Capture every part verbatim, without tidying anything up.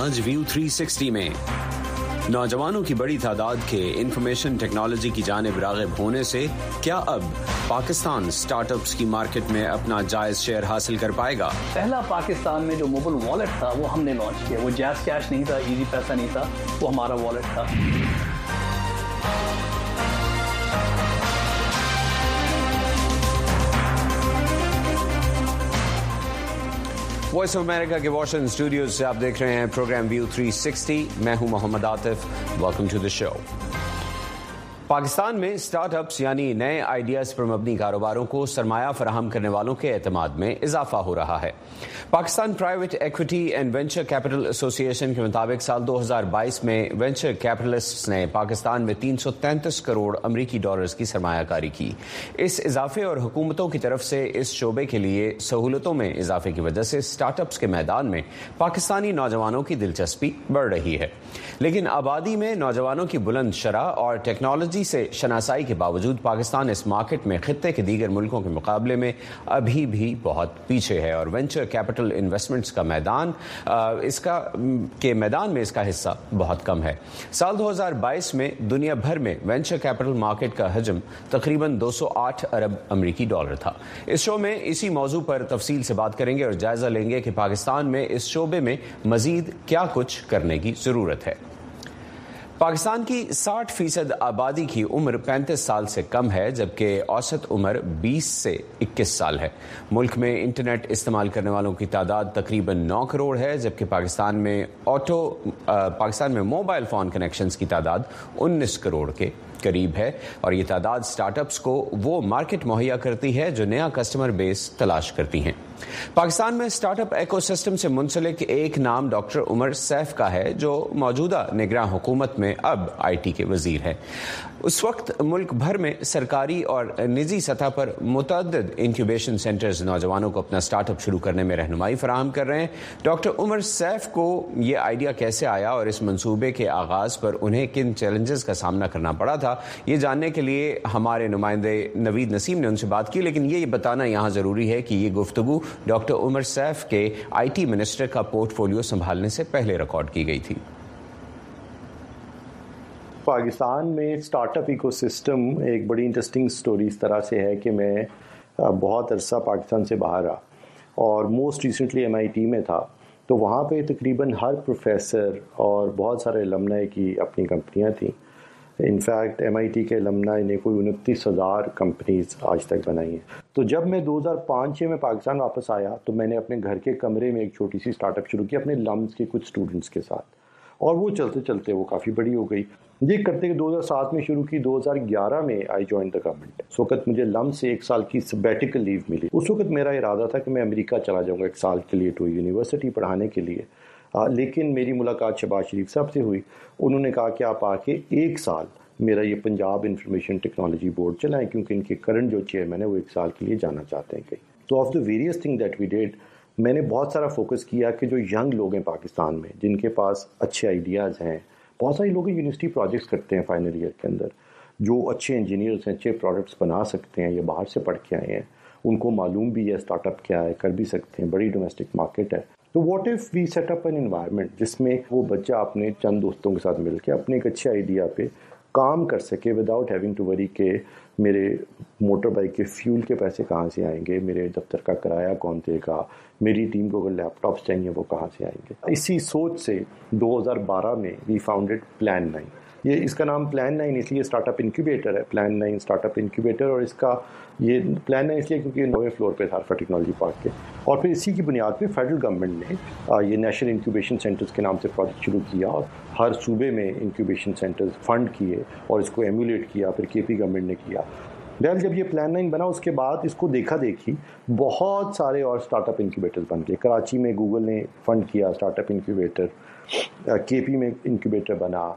आज view three sixty में नौजवानों की बड़ी तादाद के इंफॉर्मेशन टेक्नोलॉजी की जानिब राग़िब होने से क्या अब पाकिस्तान स्टार्टअप्स की मार्केट में अपना जायज़ शेयर हासिल कर पाएगा? पहला पाकिस्तान में जो मोबाइल वॉलेट था वो हमने लॉन्च किया। वो जैज़ कैश नहीं था, इजी पैसा नहीं था, वो हमारा वॉलेट था। वॉइस ऑफ अमेरिका के वॉशिंगटन स्टूडियोज से आप देख रहे हैं प्रोग्राम व्यू थ्री सिक्सटी। मैं हूं Mohammad Atif. Welcome to the show. Pakistan में स्टार्टअप्स यानी नए आइडियाज पर मबनी कारोबारों को सरमाया फराहम करने वालों के एतमाद में इजाफा हो रहा है। Pakistan private equity and venture capital association के मुताबिक साल दो हज़ार बाईस में वेंचर कैपिटलिस्ट्स ने पाकिस्तान में तीन सौ तैंतीस करोड़ अमरीकी डॉलर्स की सरमायाकारी की। इस इजाफे और हुकूमतों की तरफ से इस शोबे के लिए सहूलतों में इजाफे की वजह से स्टार्टअप्स के मैदान में पाकिस्तानी नौजवानों की दिलचस्पी बढ़ रही है। लेकिन आबादी में नौजवानों की बुलंद शरह और टेक्नोलॉजी से शनासाई के बावजूद पाकिस्तान इस मार्केट में खित्ते के दीगर मुल्कों के मुकाबले में अभी भी बहुत पीछे है और वेंचर कैपिटल इन्वेस्टमेंट्स का मैदान इसका के मैदान में इसका हिस्सा बहुत कम है। साल दो हज़ार बाईस में दुनिया भर में वेंचर कैपिटल मार्केट का हजम तकरीबन दो सौ आठ अरब अमरीकी डॉलर था। इस शो में इसी मौजू पर तफसील से बात करेंगे और जायजा लेंगे कि पाकिस्तान में इस शोबे में मजीद क्या कुछ करने की जरूरत है। पाकिस्तान की साठ फीसद आबादी की उम्र पैंतीस साल से कम है, जबकि औसत उम्र बीस से इक्कीस साल है। मुल्क में इंटरनेट इस्तेमाल करने वालों की तादाद तकरीबन नौ करोड़ है, जबकि पाकिस्तान में ऑटो पाकिस्तान में मोबाइल फ़ोन कनेक्शंस की तादाद उन्नीस करोड़ के करीब है और ये तादाद स्टार्टअप्स को वो मार्केट मुहैया करती है जो नया कस्टमर बेस तलाश करती हैं। पाकिस्तान में स्टार्टअप इकोसिस्टम से मुंसलिक एक नाम डॉक्टर उमर सैफ का है, जो मौजूदा निगरान हुकूमत में अब आई टी के वजीर हैं। उस वक्त मुल्क भर में सरकारी और निजी सतह पर मुतअद्दिद इंक्यूबेशन सेंटर्स नौजवानों को अपना स्टार्टअप शुरू करने में रहनुमाई फराहम कर रहे हैं। डॉक्टर उमर सैफ को ये आइडिया कैसे आया और इस मंसूबे के आगाज़ पर उन्हें किन चैलेंजेस का सामना करना पड़ा था, ये जानने के लिए हमारे नुमाइंदे नवीद नसीम ने उनसे बात की। लेकिन ये बताना यहाँ ज़रूरी है कि ये गुफ्तगू डॉक्टर उमर सैफ के आई टी मिनिस्टर का पोर्टफोलियो संभालने से पहले रिकॉर्ड की गई थी। पाकिस्तान में स्टार्टअप इकोसिस्टम एक बड़ी इंटरेस्टिंग स्टोरी इस तरह से है कि मैं बहुत अरसा पाकिस्तान से बाहर रहा और most recently M I T में था, तो वहाँ पे तकरीबन हर प्रोफेसर और बहुत सारे अलमनाई की अपनी कंपनियाँ थीं। इनफैक्ट एम आई टी के अलमनाई ने कोई उनतीस हज़ार कंपनीज आज तक बनाई हैं। तो जब मैं दो हज़ार पाँच छह में पाकिस्तान वापस आया तो मैंने अपने घर के कमरे में एक छोटी सी स्टार्टअप शुरू की अपने लम्स के कुछ स्टूडेंट्स के साथ, और वो चलते चलते वो काफ़ी बड़ी हो गई। ये करते कि दो हज़ार सात में शुरू की, दो हज़ार ग्यारह में आई जॉइन द गवर्नमेंट। उस वक्त मुझे लम्स से एक साल की सबैटिकल लीव मिली। उस वक्त मेरा इरादा था कि मैं अमेरिका चला जाऊँगा एक साल के लिए टू यूनिवर्सिटी पढ़ाने के लिए। आ, लेकिन मेरी मुलाकात शहबाज शरीफ साहब से हुई। उन्होंने कहा कि आप आके एक साल मेरा ये पंजाब इंफॉर्मेशन टेक्नोलॉजी बोर्ड चलाएं, क्योंकि इनके करंट जो चेयरमैन है वो एक साल के लिए जाना चाहते हैं कहीं। तो of the various thing that we did, मैंने बहुत सारा फोकस किया कि जो यंग लोग हैं पाकिस्तान में जिनके पास अच्छे आइडियाज़ हैं, बहुत सारे लोग यूनिवर्सिटी प्रोजेक्ट्स करते हैं फाइनल ईयर के अंदर, जो अच्छे इंजीनियर्स हैं, अच्छे प्रोडक्ट्स बना सकते हैं, ये बाहर से पढ़ के आए हैं, उनको मालूम भी है स्टार्टअप क्या है, कर भी सकते हैं, बड़ी डोमेस्टिक मार्केट है। तो what if we set up an environment जिसमें वो बच्चा अपने चंद दोस्तों के साथ मिलकर अपने एक अच्छे आइडिया पे काम कर सके विदाउट हैविंग टू वरी के मेरे मोटर बाइक के फ्यूल के पैसे कहाँ से आएंगे, मेरे दफ्तर का किराया कौन देगा, मेरी टीम को अगर लैपटॉप्स चाहिए वो कहाँ से आएंगे। इसी सोच से दो हज़ार बारह में वी फाउंडेड प्लान नाइन। ये इसका नाम प्लान नाइन इसलिए स्टार्टअप इंक्यूबेटर है, प्लान नाइन स्टार्टअप इंक्यूबेटर। और इसका ये प्लान नाइन इसलिए क्योंकि नौवें फ्लोर पे था अल्फा टेक्नोलॉजी पार्क के। और फिर इसी की बुनियाद पे फेडरल गवर्नमेंट ने ये नेशनल इंक्यूबेशन सेंटर्स के नाम से प्रोजेक्ट शुरू किया और हर सूबे में इंक्यूबेशन सेंटर्स फंड किए और इसको एम्यूलेट किया, फिर के पी गवर्नमेंट ने किया। वेल जब ये प्लान नाइन बना उसके बाद इसको देखा देखी बहुत सारे और स्टार्टअप इंक्यूबेटर्स बन गए। कराची में गूगल ने फंड किया स्टार्टअप इंक्यूबेटर, के पी में इंक्यूबेटर बना,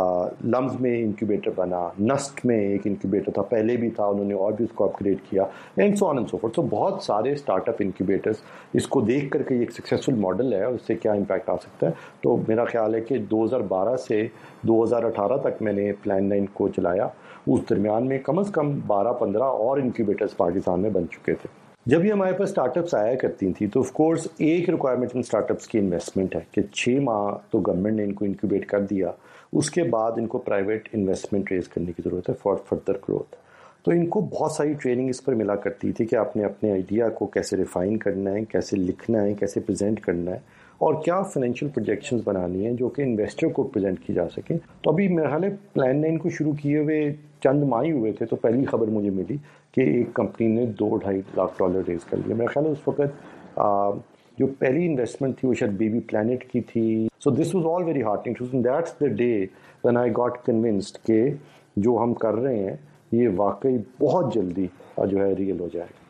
लम्स में इंक्यूबेटर बना, नस्ट में एक इंक्यूबेटर था, पहले भी था, उन्होंने और भी उसको अपग्रेड किया, and so on and so forth. तो बहुत सारे स्टार्टअप इंक्यूबेटर्स, इसको देख करके ये एक सक्सेसफुल मॉडल है और इससे क्या इम्पैक्ट आ सकता है। तो मेरा ख्याल है कि दो हज़ार बारह से दो हज़ार अठारह तक मैंने प्लान नाइन को चलाया। उस दरमियान में कम से कम बारह पंद्रह और इंक्यूबेटर्स पाकिस्तान में बन चुके थे। جب یہ ہمارے پاس اسٹارٹ اپس آیا کرتی تھیں تو آف کورس ایک ریکوائرمنٹ ان اسٹارٹ اپس کی انویسٹمنٹ ہے کہ چھ ماہ تو گورنمنٹ نے ان کو انکیوبیٹ کر دیا, اس کے بعد ان کو پرائیویٹ انویسٹمنٹ ریز کرنے کی ضرورت ہے فار فردر گروتھ. تو ان کو بہت ساری ٹریننگ اس پر ملا کرتی تھی کہ آپ نے اپنے آئیڈیا کو کیسے ریفائن کرنا ہے, کیسے لکھنا ہے, کیسے پریزنٹ کرنا ہے, اور کیا فائنینشیل پروجیکشنز بنانی ہیں جو کہ انویسٹر کو پریزنٹ کی جا سکیں. تو ابھی میرا خیال ہے پلان نائن کو شروع کیے ہوئے چند ماہ ہی ہوئے تھے تو پہلی خبر مجھے ملی کہ ایک کمپنی نے دو ڈھائی لاکھ ڈالر ریز کر لیا. میرا خیال ہے اس وقت جو پہلی انویسٹمنٹ تھی وہ شاید بیبی پلانٹ کی تھی. سو دس واز آل ویری ہارٹنگ. دیٹس دا ڈے وین آئی گاٹ کنونسڈ کہ جو ہم کر رہے ہیں یہ واقعی بہت جلدی جو ہے ریئل ہو جائے گا.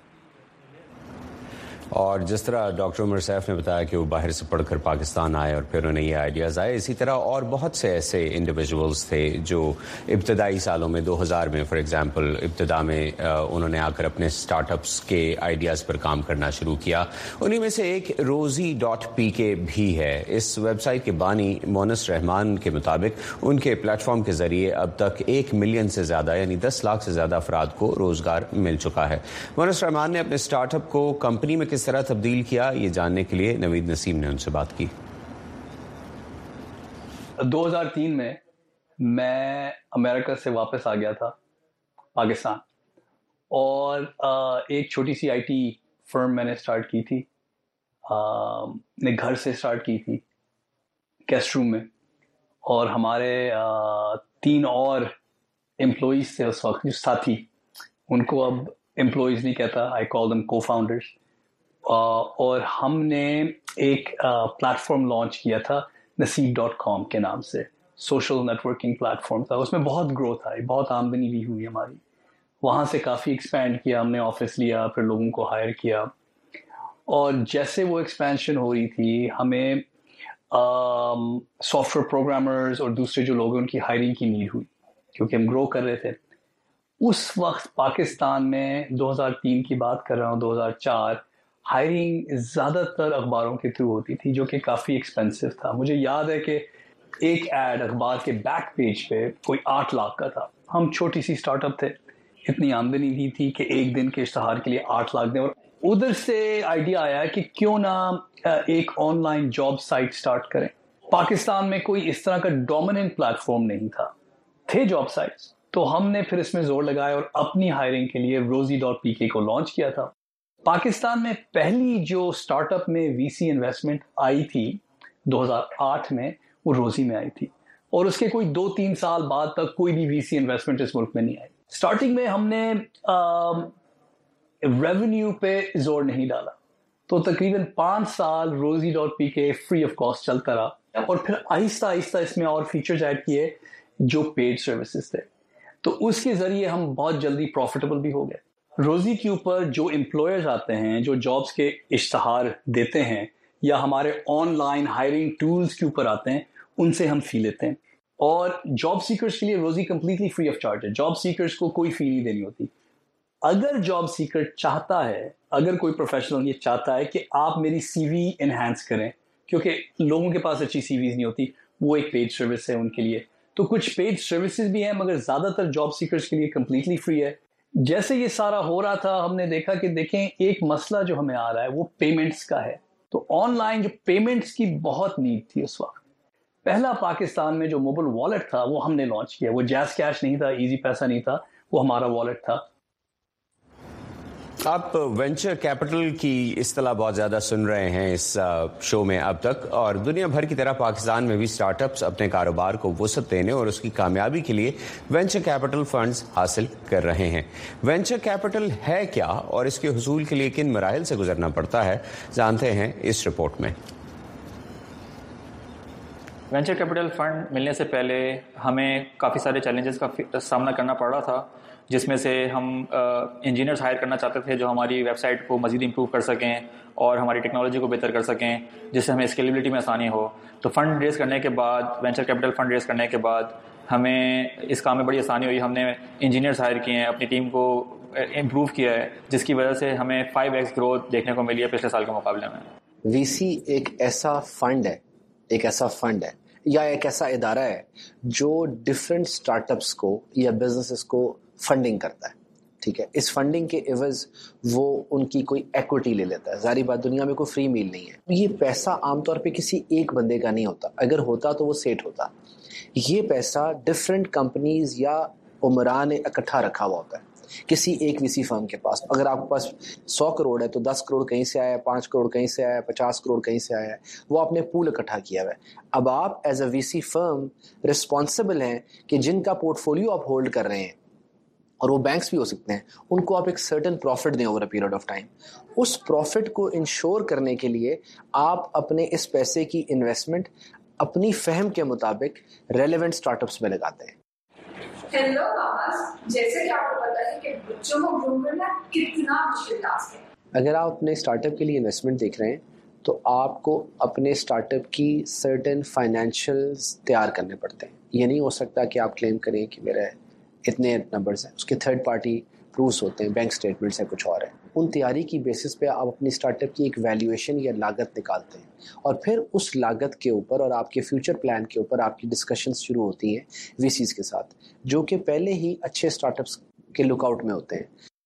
اور جس طرح ڈاکٹر عمر سیف نے بتایا کہ وہ باہر سے پڑھ کر پاکستان آئے اور پھر انہیں یہ آئیڈیاز آئے, اسی طرح اور بہت سے ایسے انڈیویجولز تھے جو ابتدائی سالوں میں دو ہزار میں فار ایگزامپل ابتدا میں انہوں نے آ کر اپنے اسٹارٹ اپس کے آئیڈیاز پر کام کرنا شروع کیا. انہیں میں سے ایک روزی ڈاٹ پی کے بھی ہے. اس ویب سائٹ کے بانی مونس رحمان کے مطابق ان کے پلیٹ فارم کے ذریعے اب تک ایک ملین سے زیادہ یعنی دس لاکھ سے زیادہ افراد کو روزگار مل چکا ہے. مونس رحمان نے اپنے اسٹارٹ اپ کو کمپنی میں کس طرح تبدیل کیا, یہ جاننے کے لیے نوید نسیم نے ان سے بات کی. دو ہزار تین میں میں امریکہ سے واپس آ گیا تھا پاکستان, اور ایک چھوٹی سی آئی ٹی فرم میں نے اسٹارٹ کی تھی. نے گھر سے اسٹارٹ کی تھی گیسٹ روم میں, اور ہمارے تین اور امپلائیز تھے اس وقت جو ساتھی, ان کو اب امپلائیز نہیں کہتا, آئی کال دم کو فاؤنڈرز. اور ہم نے ایک پلیٹ فارم لانچ کیا تھا نصیب ڈاٹ کام کے نام سے. سوشل نیٹ ورکنگ پلیٹ فارم تھا. اس میں بہت گروتھ آئی, بہت آمدنی بھی ہوئی ہماری. وہاں سے کافی ایکسپینڈ کیا ہم نے, آفس لیا, پھر لوگوں کو ہائر کیا. اور جیسے وہ ایکسپینشن ہو رہی تھی ہمیں سافٹ ویئر پروگرامرز اور دوسرے جو لوگ ہیں ان کی ہائرنگ کی نیڈ ہوئی کیونکہ ہم گرو کر رہے تھے. اس وقت پاکستان میں دو ہزار تین کی بات کر رہا ہوں, دو ہزار چار ہائرنگ زیادہ تر اخباروں کے تھرو ہوتی تھی جو کہ کافی ایکسپینسو تھا. مجھے یاد ہے کہ ایک ایڈ اخبار کے بیک پیج پہ کوئی آٹھ لاکھ کا تھا. ہم چھوٹی سی اسٹارٹ اپ تھے, اتنی آمدنی نہیں تھی کہ ایک دن کے اشتہار کے لیے آٹھ لاکھ دیں. اور ادھر سے آئیڈیا آیا کہ کیوں نہ ایک آن لائن جاب سائٹ اسٹارٹ کریں. پاکستان میں کوئی اس طرح کا ڈومیننٹ پلیٹ فارم نہیں تھا, تھے جاب سائٹس. تو ہم نے پھر اس میں زور لگایا اور اپنی ہائرنگ کے لیے روزی ڈاٹ پی کے کو لانچ کیا تھا. پاکستان میں پہلی جو اسٹارٹ اپ میں وی سی انویسٹمنٹ آئی تھی دو ہزار آٹھ میں, وہ روزی میں آئی تھی, اور اس کے کوئی دو تین سال بعد تک کوئی بھی وی سی انویسٹمنٹ اس ملک میں نہیں آئی. اسٹارٹنگ میں ہم نے ریونیو پہ زور نہیں ڈالا, تو تقریباً پانچ سال روزی ڈاٹ پی کے فری آف کاسٹ چلتا رہا, اور پھر آہستہ آہستہ اس میں اور فیچرز ایڈ کیے جو پیڈ سروسز تھے. تو اس کے ذریعے ہم بہت جلدی پروفیٹیبل بھی ہو گئے. روزی کے اوپر جو امپلائرز آتے ہیں, جو جابس کے اشتہار دیتے ہیں, یا ہمارے آن لائن ہائرنگ ٹولز کے اوپر آتے ہیں, ان سے ہم فی لیتے ہیں. اور جاب سیکرز کے لیے روزی کمپلیٹلی فری آف چارج ہے. جاب سیکرز کو کوئی فی نہیں دینی ہوتی. اگر جاب سیکر چاہتا ہے, اگر کوئی پروفیشنل یہ چاہتا ہے کہ آپ میری سی وی انہینس کریں, کیونکہ لوگوں کے پاس اچھی سی ویز نہیں ہوتی, وہ ایک پیڈ سروس ہے ان کے لیے. تو کچھ پیڈ سروسز بھی ہیں, مگر زیادہ تر جاب سیکرز کے لیے کمپلیٹلی فری ہے. جیسے یہ سارا ہو رہا تھا ہم نے دیکھا کہ دیکھیں ایک مسئلہ جو ہمیں آ رہا ہے وہ پیمنٹس کا ہے. تو آن لائن جو پیمنٹس کی بہت نیڈ تھی اس وقت. پہلا پاکستان میں جو موبائل والیٹ تھا وہ ہم نے لانچ کیا. وہ جیز کیش نہیں تھا, ایزی پیسہ نہیں تھا, وہ ہمارا والیٹ تھا. آپ وینچر کیپٹل کی اصطلاح بہت زیادہ سن رہے ہیں اس شو میں اب تک, اور دنیا بھر کی طرح پاکستان میں بھی سٹارٹ اپس اپنے کاروبار کو وسعت دینے اور اس کی کامیابی کے لیے وینچر کیپٹل فنڈز حاصل کر رہے ہیں. وینچر کیپٹل ہے کیا اور اس کے حصول کے لیے کن مراحل سے گزرنا پڑتا ہے, جانتے ہیں اس رپورٹ میں. وینچر کیپٹل فنڈ ملنے سے پہلے ہمیں کافی سارے چیلنجز کا سامنا کرنا پڑ رہا تھا, جس میں سے ہم انجینئرس ہائر کرنا چاہتے تھے جو ہماری ویب سائٹ کو مزید امپروو کر سکیں اور ہماری ٹیکنالوجی کو بہتر کر سکیں, جس سے ہمیں اسکیلیبلٹی میں آسانی ہو. تو فنڈ ریز کرنے کے بعد, وینچر کیپٹل فنڈ ریز کرنے کے بعد ہمیں اس کام میں بڑی آسانی ہوئی. ہم نے انجینئرس ہائر کیے ہیں, اپنی ٹیم کو امپروو کیا ہے, جس کی وجہ سے ہمیں فائیو ایکس گروتھ دیکھنے کو ملی ہے پچھلے سال کے مقابلے میں. وی سی ایک ایسا فنڈ ہے ایک ایسا فنڈ ہے یا ایک ایسا ادارہ ہے جو ڈفرینٹ اسٹارٹ اپس کو یا بزنسز کو فنڈنگ کرتا ہے. ٹھیک ہے. اس فنڈنگ کے عوض وہ ان کی کوئی ایکوٹی لے لیتا ہے. ظاہری بات دنیا میں کوئی فری میل نہیں ہے. یہ پیسہ عام طور پہ کسی ایک بندے کا نہیں ہوتا. اگر ہوتا تو وہ سیٹ ہوتا. یہ پیسہ ڈفرینٹ کمپنیز یا عمرا نے اکٹھا رکھا ہوا ہوتا ہے کسی ایک وی سی فرم کے پاس. اگر آپ کے پاس سو کروڑ ہے تو دس کروڑ کہیں سے آیا ہے, پانچ کروڑ کہیں سے آیا ہے, پچاس کروڑ کہیں سے آیا ہے. وہ آپ نے پول اکٹھا کیا ہوا ہے. اب آپ ایز اے وی سی فرم رسپانسبل ہیں کہ جن کا پورٹ فولیو آپ ہولڈ کر رہے ہیں, اور وہ بینکس بھی ہو سکتے ہیں, ان کو آپ ایک سرٹن پروفٹ دیں اوور اے پیریڈ آف ٹائم. اس پروفٹ کو انشور کرنے کے لیے آپ اپنے اس پیسے کی انویسٹمنٹ اپنی فہم کے مطابق ریلیونٹ اسٹارٹ اپس میں لگاتے ہیں. ہیلو آواز, جیسے کہ آپ کو پتا ہے کہ بچوں کو گروم کرنا کتنا مشکل ٹاسک ہے. اگر آپ اپنے اسٹارٹ اپ کے لیے انویسٹمنٹ دیکھ رہے ہیں تو آپ کو اپنے اسٹارٹ اپ کی سرٹن فائنینشیلز تیار کرنے پڑتے ہیں. یہ نہیں ہو سکتا کہ آپ کلیم کریں کہ میرے اتنے نمبرز ہیں, اس کے تھرڈ پارٹی پروفس ہوتے ہیں, بینک اسٹیٹمنٹس ہیں, کچھ اور ہے. ان تیاری کی بیسس پہ آپ اپنی اسٹارٹ اپ کی ایک ویلیویشن یا لاگت نکالتے ہیں, اور پھر اس لاگت کے اوپر اور آپ کے فیوچر پلان کے اوپر آپ کی ڈسکشنز شروع ہوتی ہیں وی سیز کے ساتھ, جو کہ پہلے ہی اچھے اسٹارٹ اپس کے لک آؤٹ میں ہوتے ہیں.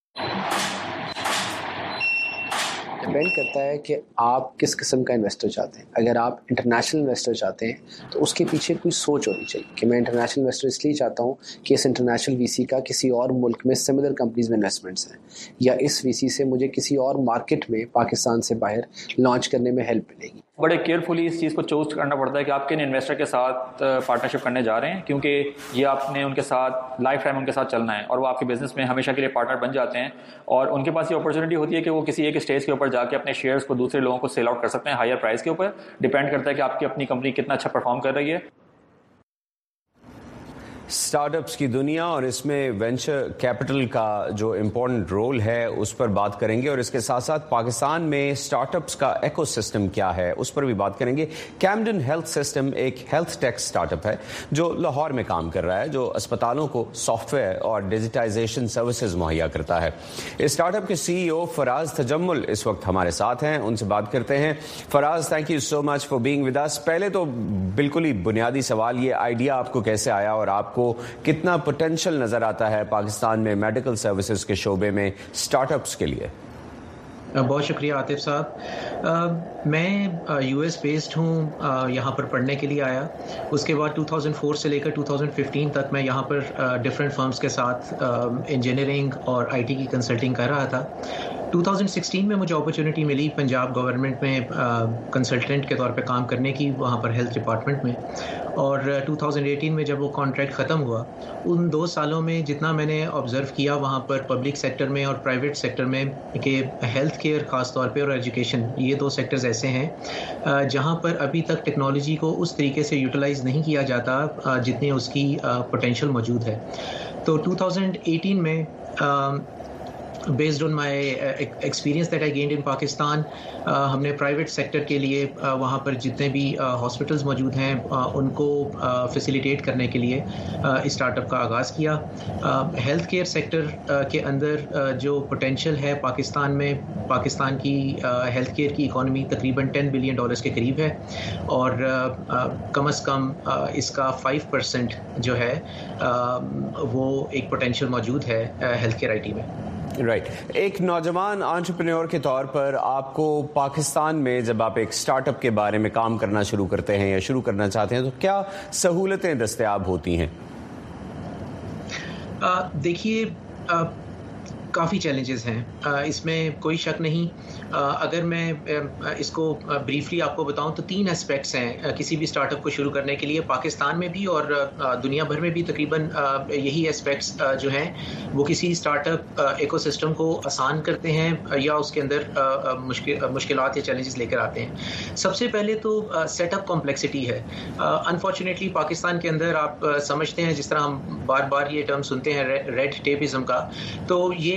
ڈپینڈ کرتا ہے کہ آپ کس قسم کا انویسٹر چاہتے ہیں. اگر آپ انٹرنیشنل انویسٹر چاہتے ہیں تو اس کے پیچھے کوئی سوچ ہونی چاہیے کہ میں انٹرنیشنل انویسٹر اس لیے چاہتا ہوں کہ اس انٹرنیشنل وی سی کا کسی اور ملک میں سملر کمپنیز میں انویسٹمنٹس ہیں, یا اس وی سی سے مجھے کسی اور مارکیٹ میں پاکستان سے باہر لانچ کرنے میں ہیلپ ملے گی. بڑے کیئرفلی اس چیز کو چوز کرنا پڑتا ہے کہ آپ کن انویسٹر کے ساتھ پارٹنرشپ کرنے جا رہے ہیں, کیونکہ یہ آپ نے ان کے ساتھ لائف ٹائم ان کے ساتھ چلنا ہے, اور وہ آپ کے بزنس میں ہمیشہ کے لیے پارٹنر بن جاتے ہیں. اور ان کے پاس یہ اپرچونیٹی ہوتی ہے کہ وہ کسی ایک اسٹیج کے اوپر جا کے اپنے شیئرز کو دوسرے لوگوں کو سیل آؤٹ کر سکتے ہیں ہائر پرائز کے اوپر. ڈپینڈ کرتا ہے کہ آپ کی اپنی کمپنی کتنا اچھا پرفارم کر رہی ہے. اسٹارٹ اپس کی دنیا اور اس میں وینچر کیپٹل کا جو امپورٹنٹ رول ہے اس پر بات کریں گے, اور اس کے ساتھ ساتھ پاکستان میں اسٹارٹ اپس کا ایکو سسٹم کیا ہے اس پر بھی بات کریں گے. کیمڈن ہیلتھ سسٹم ایک ہیلتھ ٹیک اسٹارٹ اپ ہے جو لاہور میں کام کر رہا ہے, جو اسپتالوں کو سافٹ ویئر اور ڈیجیٹائزیشن سروسز مہیا کرتا ہے. اس اسٹارٹ اپ کے سی ای او فراز تجمل اس وقت ہمارے ساتھ ہیں, ان سے بات کرتے ہیں. فراز, تھینک یو سو مچ فار بینگ ود اس. پہلے تو بالکل ہی بنیادی سوال, یہ آئیڈیا آپ کو کیسے آیا اور آپ کو کتنا پوٹینشیل نظر آتا ہے پاکستان میں میڈیکل سروسز کے شعبے میں اسٹارٹ اپس کے لیے؟ بہت شکریہ عاطف صاحب. میں یو ایس بیسڈ ہوں, یہاں پر پڑھنے کے لیے آیا. اس کے بعد دو ہزار چار سے لے کر دو ہزار پندرہ تک میں یہاں پر ڈفرینٹ فرمز کے ساتھ انجینئرنگ اور آئی ٹی کی کنسلٹنگ کر رہا تھا. دو ہزار سولہ میں مجھے اپرچونٹی ملی پنجاب گورنمنٹ میں کنسلٹنٹ کے طور پہ کام کرنے کی, وہاں پر ہیلتھ ڈپارٹمنٹ میں. اور دو ہزار اٹھارہ میں جب وہ کانٹریکٹ ختم ہوا, ان دو سالوں میں جتنا میں نے آبزرو کیا وہاں پر پبلک سیکٹر میں اور پرائیویٹ سیکٹر میں کہ ہیلتھ کیئر خاص طور پہ اور ایجوکیشن, یہ دو سیکٹرز ایسے ہیں جہاں پر ابھی تک ٹیکنالوجی کو اس طریقے سے یوٹیلائز نہیں کیا جاتا جتنی اس کی پوٹینشیل موجود ہے. تو دو ہزار اٹھارہ میں based on my experience that I gained in Pakistan, ہم نے پرائیویٹ سیکٹر کے لیے وہاں پر جتنے بھی ہاسپٹلز موجود ہیں ان کو فیسیلیٹیٹ کرنے کے لیے اسٹارٹ اپ کا آغاز کیا. ہیلتھ کیئر سیکٹر کے اندر جو پوٹینشیل ہے پاکستان میں, پاکستان کی ہیلتھ کیئر کی اکانومی تقریباً ٹین بلین ڈالرز کے قریب ہے, اور کم از کم اس کا فائیو پرسینٹ جو ہے وہ ایک پوٹینشیل موجود ہے ہیلتھ کیئر آئی ٹی میں. رائٹ right. ایک نوجوان انٹرپرینور کے طور پر آپ کو پاکستان میں جب آپ ایک اسٹارٹ اپ کے بارے میں کام کرنا شروع کرتے ہیں یا شروع کرنا چاہتے ہیں تو کیا سہولتیں دستیاب ہوتی ہیں؟ دیکھیے کافی چیلنجز ہیں, اس میں کوئی شک نہیں. اگر میں اس کو بریفلی آپ کو بتاؤں تو تین اسپیکٹس ہیں کسی بھی اسٹارٹ اپ کو شروع کرنے کے لیے, پاکستان میں بھی اور دنیا بھر میں بھی تقریباً یہی اسپیکٹس جو ہیں وہ کسی اسٹارٹ اپ ایکو سسٹم کو آسان کرتے ہیں یا اس کے اندر مشکلات یا چیلنجز لے کر آتے ہیں. سب سے پہلے تو سیٹ اپ کمپلیکسٹی ہے. انفارچونیٹلی پاکستان کے اندر آپ سمجھتے ہیں, جس طرح ہم بار بار یہ ٹرم سنتے ہیں ریڈ ٹیپزم کا, تو یہ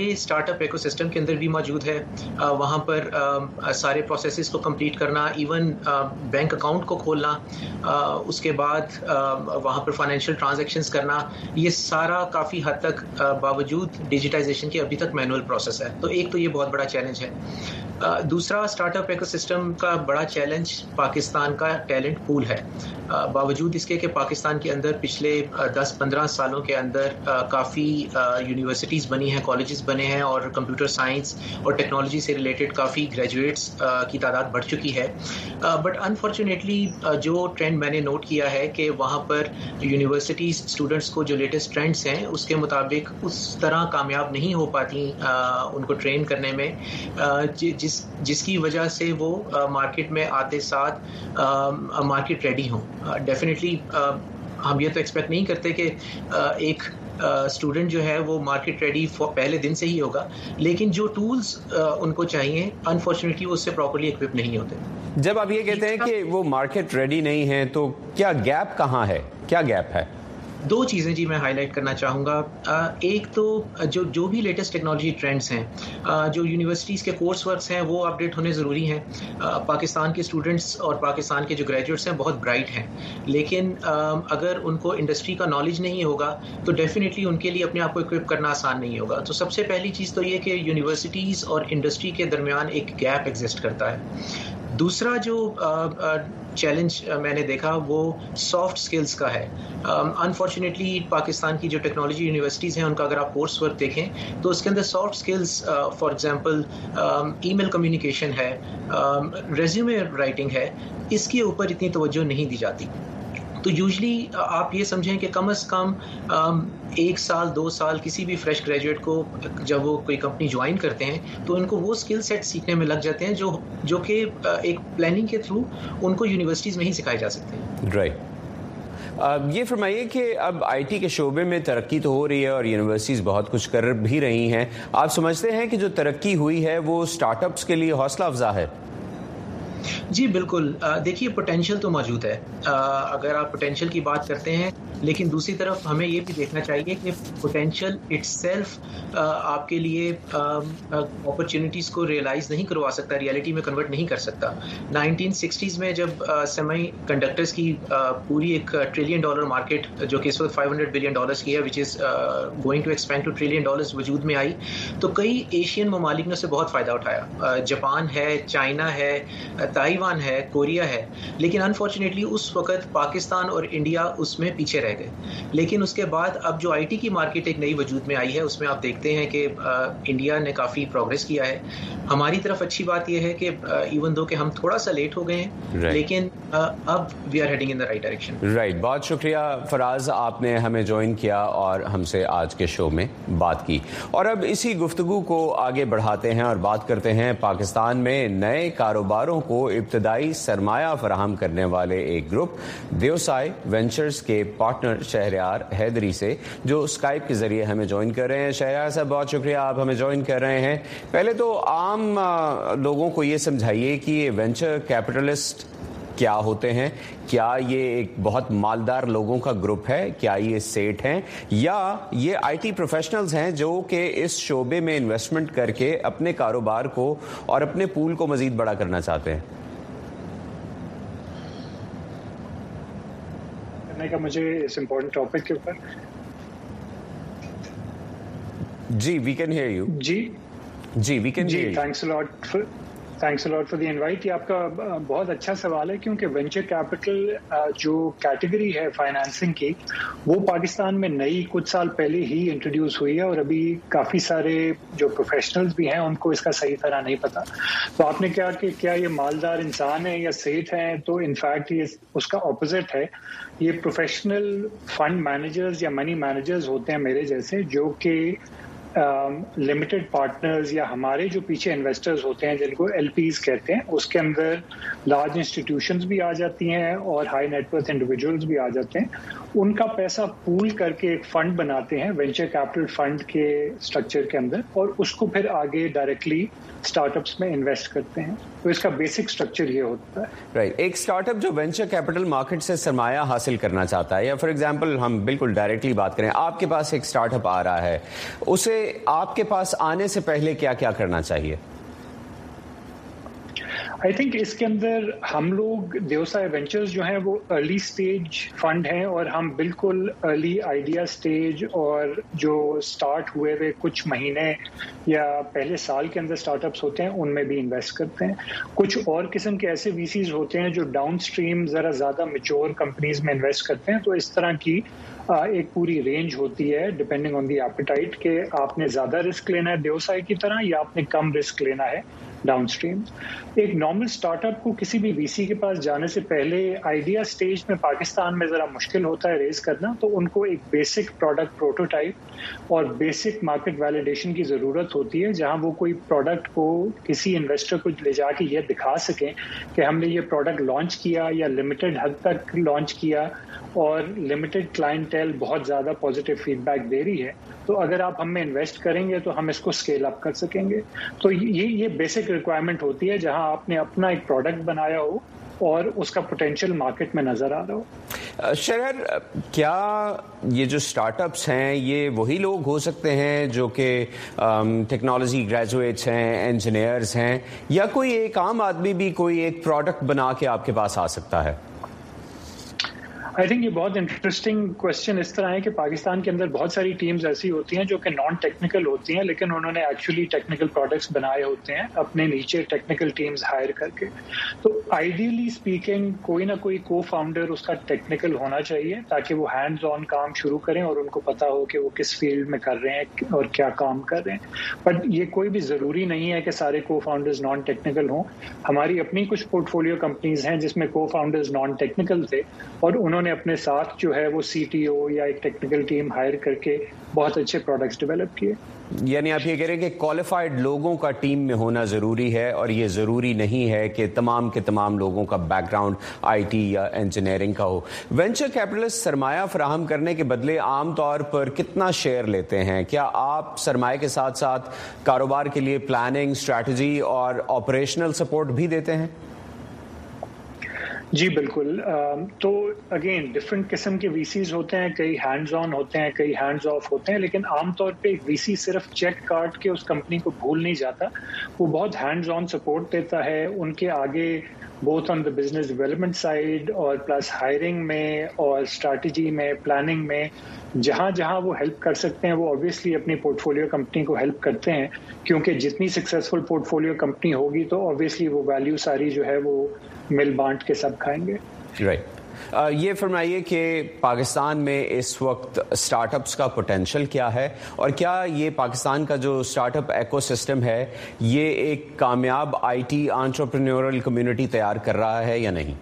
یہ اسٹارٹ اپ ایکو سسٹم کے اندر بھی موجود ہے. وہاں پر سارے پروسیسز کو کمپلیٹ کرنا, ایون بینک اکاؤنٹ کو کھولنا, اس کے بعد وہاں پر فائنینشیل ٹرانزیکشنز کرنا, یہ سارا کافی حد تک باوجود ڈیجیٹائزیشن کے ابھی تک مینول پروسیس ہے. تو ایک تو یہ بہت بڑا چیلنج ہے. دوسرا اسٹارٹ اپ ایکو سسٹم کا بڑا چیلنج پاکستان کا ٹیلنٹ پول ہے. باوجود اس کے کہ پاکستان کے اندر پچھلے دس پندرہ سالوں کے اندر کافی یونیورسٹیز بنی ہیں, کالجز بنے ہیں, اور کمپیوٹر سائنس اور ٹیکنالوجی سے ریلیٹڈ کافی گریجویٹس کی تعداد بڑھ چکی ہے, بٹ انفارچونیٹلی جو ٹرینڈ میں نے نوٹ کیا ہے کہ وہاں پر یونیورسٹیز اسٹوڈنٹس کو جو لیٹسٹ ٹرینڈس ہیں اس کے مطابق اس طرح کامیاب نہیں ہو پاتی ان کو ٹرین کرنے میں, جس جس کی وجہ سے وہ مارکیٹ میں آتے ساتھ مارکیٹ ریڈی ہوں. ڈیفینیٹلی ہم یہ تو ایکسپیکٹ نہیں کرتے کہ ایک اسٹوڈنٹ جو ہے وہ مارکیٹ ریڈی پہلے دن سے ہی ہوگا, لیکن جو ٹولز ان کو چاہیے انفارچونیٹلی وہ اس سے پراپرلی اکوپ نہیں ہوتے. جب آپ یہ کہتے ہیں کہ وہ مارکیٹ ریڈی نہیں ہے تو کیا گیپ کہاں ہے, کیا گیپ ہے؟ دو چیزیں جی میں ہائی لائٹ کرنا چاہوں گا. ایک تو جو جو بھی لیٹسٹ ٹیکنالوجی ٹرینڈس ہیں, جو یونیورسٹیز کے کورس ورکس ہیں وہ اپڈیٹ ہونے ضروری ہیں. پاکستان کے اسٹوڈنٹس اور پاکستان کے جو گریجویٹس ہیں بہت برائٹ ہیں, لیکن اگر ان کو انڈسٹری کا نالج نہیں ہوگا تو ڈیفینیٹلی ان کے لیے اپنے آپ کو اکوپ کرنا آسان نہیں ہوگا. تو سب سے پہلی چیز تو یہ کہ یونیورسٹیز اور انڈسٹری کے درمیان ایک گیپ ایگزسٹ کرتا ہے. دوسرا جو چیلنج میں نے دیکھا وہ سافٹ سکلز کا ہے. انفارچونیٹلی پاکستان کی جو ٹیکنالوجی یونیورسٹیز ہیں ان کا اگر آپ کورس ورک دیکھیں تو اس کے اندر سافٹ سکلز فار ایگزامپل ای میل کمیونیکیشن ہے, ریزیومے رائٹنگ ہے, اس کے اوپر اتنی توجہ نہیں دی جاتی. تو یوزلی آپ یہ سمجھیں کہ کم از کم ایک سال دو سال کسی بھی فریش گریجویٹ کو جب وہ کوئی کمپنی جوائن کرتے ہیں تو ان کو وہ اسکل سیٹ سیکھنے میں لگ جاتے ہیں جو جو کہ ایک پلاننگ کے تھرو ان کو یونیورسٹیز میں ہی سکھائے جا سکتے ہیں. رائٹ. یہ فرمائیے کہ اب آئی ٹی کے شعبے میں ترقی تو ہو رہی ہے اور یونیورسٹیز بہت کچھ کر بھی رہی ہیں, آپ سمجھتے ہیں کہ جو ترقی ہوئی ہے وہ اسٹارٹ اپس کے لیے حوصلہ افزا ہے؟ جی بالکل. دیکھیے پوٹینشیل تو موجود ہے اگر آپ پوٹینشیل کی بات کرتے ہیں, لیکن دوسری طرف ہمیں یہ بھی دیکھنا چاہیے کہ پوٹینشیل اٹ سیلف آپ کے لیے اپرچونیٹیز کو ریئلائز نہیں کروا سکتا, ریئلٹی میں کنورٹ نہیں کر سکتا. نائنٹین سکسٹیز میں جب سیمی کنڈکٹرز کی پوری ایک ٹریلین ڈالر مارکیٹ جو کہ اس وقت فائیو ہنڈریڈ بلین ڈالرز کی ہے وچ از گوئنگ ٹو ایکسپینڈ ٹو ٹریلین ڈالرز وجود میں آئی, تو کئی ایشین ممالک نے اسے بہت فائدہ اٹھایا. جاپان ہے, چائنا ہے, تائیوان ہے, کوریا ہے, لیکن انفارچونیٹلی اس وقت پاکستان اور انڈیا اس میں پیچھے رہ گئے. لیکن اس کے بعد اب جو آئی ٹی کی مارکیٹ ایک نئی وجود میں آئی ہے اس میں آپ دیکھتے ہیں کہ انڈیا نے کافی پروگریس کیا ہے. ہماری طرف اچھی بات یہ ہے کہ ایون دو کہ ہم تھوڑا سا لیٹ ہو گئے ہیں, لیکن اب وی آر ہیڈنگ ان دا رائٹ ڈائریکشن. رائٹ. بہت شکریہ فراز, آپ نے ہمیں جوائن کیا اور ہم سے آج کے شو میں بات کی. اور اب اسی گفتگو کو آگے بڑھاتے ہیں اور بات کرتے ہیں پاکستان میں نئے کاروباروں کو ابتدائی سرمایہ فراہم کرنے والے ایک گروپ دیوسائے وینچرز کے پارٹنر شہریار حیدری سے, جو اسکائپ کے ذریعے ہمیں جوائن کر رہے ہیں. شہریار صاحب بہت شکریہ, آپ ہمیں جوائن کر رہے ہیں. پہلے تو عام لوگوں کو یہ سمجھائیے کہ یہ وینچر کیپٹلسٹ کیا ہوتے ہیں, کیا یہ ایک بہت مالدار لوگوں کا گروپ ہے, کیا یہ سیٹ ہیں, یا یہ آئی ٹی پروفیشنلز ہیں جو کہ اس شعبے میں انویسٹمنٹ کر کے اپنے کاروبار کو اور اپنے پول کو مزید بڑا کرنا چاہتے ہیں؟ کا مجھے اس امپورٹنٹ ٹاپک کے اوپر جی وی کین ہیئر یو. جی جی وی کین ہیئر یو. تھینکس الاٹ تھینکس الاٹ فار دی انوائٹ. یہ آپ کا بہت اچھا سوال ہے کیونکہ وینچر کیپٹل جو کیٹیگری ہے فائنانسنگ کی وہ پاکستان میں نئی کچھ سال پہلے ہی انٹروڈیوس ہوئی ہے, اور ابھی کافی سارے جو پروفیشنلز بھی ہیں ان کو اس کا صحیح طرح نہیں پتا. تو آپ نے کہا کہ کیا یہ مالدار انسان ہے یا سیٹ ہیں, تو انفیکٹ یہ اس کا اپوزٹ ہے. یہ پروفیشنل فنڈ مینیجرز یا منی مینیجرز ہوتے ہیں میرے جیسے, جو کہ لمیٹڈ پارٹنرز یا ہمارے جو پیچھے انویسٹرز ہوتے ہیں جن کو ایل پیز کہتے ہیں, اس کے اندر لارج انسٹیٹیوشنز بھی آ جاتی ہیں اور ہائی نیٹ ورتھ انڈیویجولز بھی آ جاتے ہیں, उनका पैसा पूल करके एक फंड बनाते हैं वेंचर कैपिटल फंड के स्ट्रक्चर के अंदर, और उसको फिर आगे डायरेक्टली स्टार्टअप्स में इन्वेस्ट करते हैं. तो इसका बेसिक स्ट्रक्चर ये होता है. Right right. एक स्टार्टअप जो वेंचर कैपिटल मार्केट से सरमाया हासिल करना चाहता है, या फॉर एग्जांपल हम बिल्कुल डायरेक्टली बात करें, आपके पास एक स्टार्टअप आ रहा है, उसे आपके पास आने से पहले क्या क्या करना चाहिए? आई थिंक इसके अंदर हम लोग देवसाय वेंचर्स जो हैं वो अर्ली स्टेज फंड हैं, और हम बिल्कुल अर्ली आइडिया स्टेज और जो स्टार्ट हुए हुए कुछ महीने या पहले साल के अंदर स्टार्टअप्स होते हैं उनमें भी इन्वेस्ट करते हैं. कुछ और किस्म के ऐसे वीसीज होते हैं जो डाउन स्ट्रीम ज़रा ज़्यादा मैच्योर कंपनीज में इन्वेस्ट करते हैं. तो इस तरह की एक पूरी रेंज होती है डिपेंडिंग ऑन द एपेटाइट कि आपने ज़्यादा रिस्क लेना है देवसाय की तरह या आपने कम रिस्क लेना है डाउन स्ट्रीम. एक नॉर्मल स्टार्टअप को किसी भी वीसी के पास जाने से पहले आइडिया स्टेज में पाकिस्तान में ज़रा मुश्किल होता है रेज करना, तो उनको एक बेसिक प्रोडक्ट प्रोटोटाइप और बेसिक मार्केट वैलिडेशन की ज़रूरत होती है, जहां वो कोई प्रोडक्ट को किसी इन्वेस्टर को ले जाके ये दिखा सकें कि हमने ये प्रोडक्ट लॉन्च किया या लिमिटेड हद तक लॉन्च किया और लिमिटेड क्लाइंटेल बहुत ज़्यादा पॉजिटिव फीडबैक दे रही है. तो अगर आप हमें इन्वेस्ट करेंगे तो हम इसको स्केल अप कर सकेंगे. तो ये ये बेसिक रिक्वायरमेंट होती है जहां आपने अपना एक प्रोडक्ट बनाया हो और उसका पोटेंशियल मार्केट में नजर आ रहा हो. शरर, क्या ये जो स्टार्टअप्स हैं ये वही लोग हो सकते हैं जो कि टेक्नोलॉजी ग्रेजुएट्स हैं, इंजीनियर्स हैं, या कोई एक आम आदमी भी कोई एक प्रोडक्ट बना के आपके पास आ सकता है? आई थिंक ये बहुत इंटरेस्टिंग क्वेश्चन इस तरह है कि पाकिस्तान के अंदर बहुत सारी टीम्स ऐसी होती हैं जो कि नॉन टेक्निकल होती हैं, लेकिन उन्होंने एक्चुअली टेक्निकल प्रोडक्ट्स बनाए होते हैं अपने नीचे टेक्निकल टीम्स हायर करके. तो आइडियली स्पीकिंग कोई ना कोई को फाउंडर उसका टेक्निकल होना चाहिए ताकि वो हैंड्स ऑन काम शुरू करें और उनको पता हो कि वो किस फील्ड में कर रहे हैं और क्या काम कर रहे हैं. बट ये कोई भी ज़रूरी नहीं है कि सारे को फाउंडर्स नॉन टेक्निकल हों. हमारी अपनी कुछ पोर्टफोलियो कंपनीज हैं जिसमें को फाउंडर्स नॉन टेक्निकल थे और उन्होंने अपने साथ जो है वो सीटीओ या एक टेक्निकल टीम हायर करके बहुत अच्छे प्रोडक्ट्स डेवलप किए. यानी आप ये कह रहे हैं कि क्वालिफाइड लोगों का टीम में होना ज़रूरी है, और ये ज़रूरी नहीं है कि तमाम के तमाम लोगों का बैकग्राउंड आईटी या इंजीनियरिंग का हो. वेंचर कैपिटलिस्ट सरमाया फराहम करने के बदले आम तौर पर कितना शेयर लेते हैं? क्या आप सरमाए के साथ साथ कारोबार के लिए प्लानिंग, स्ट्रैटेजी और ऑपरेशनल सपोर्ट भी देते हैं? जी बिल्कुल. तो अगेन डिफरेंट किस्म के वीसीज होते हैं, कई हैंड्स ऑन होते हैं, कई हैंड्स ऑफ होते हैं, लेकिन आमतौर पे एक वीसी सिर्फ चेक काट के उस कंपनी को भूल नहीं जाता. वो बहुत हैंड्स ऑन सपोर्ट देता है उनके आगे, both on the business development side और प्लस हायरिंग में और स्ट्रैटेजी में, प्लानिंग में. जहां जहां वो हेल्प कर सकते हैं वो ऑब्वियसली अपनी पोर्टफोलियो कंपनी को हेल्प करते हैं, क्योंकि जितनी सक्सेसफुल पोर्टफोलियो कंपनी होगी तो ऑब्वियसली वो वैल्यू सारी जो है वो मिल बांट के सब खाएंगे. Right right. Uh, ये फरमाइए कि पाकिस्तान में इस वक्त स्टार्टअप्स का पोटेंशियल क्या है, और क्या ये पाकिस्तान का जो स्टार्टअप इकोसिस्टम है ये एक कामयाब आईटी एंटरप्रेन्योरल कम्युनिटी तैयार कर रहा है या नहीं?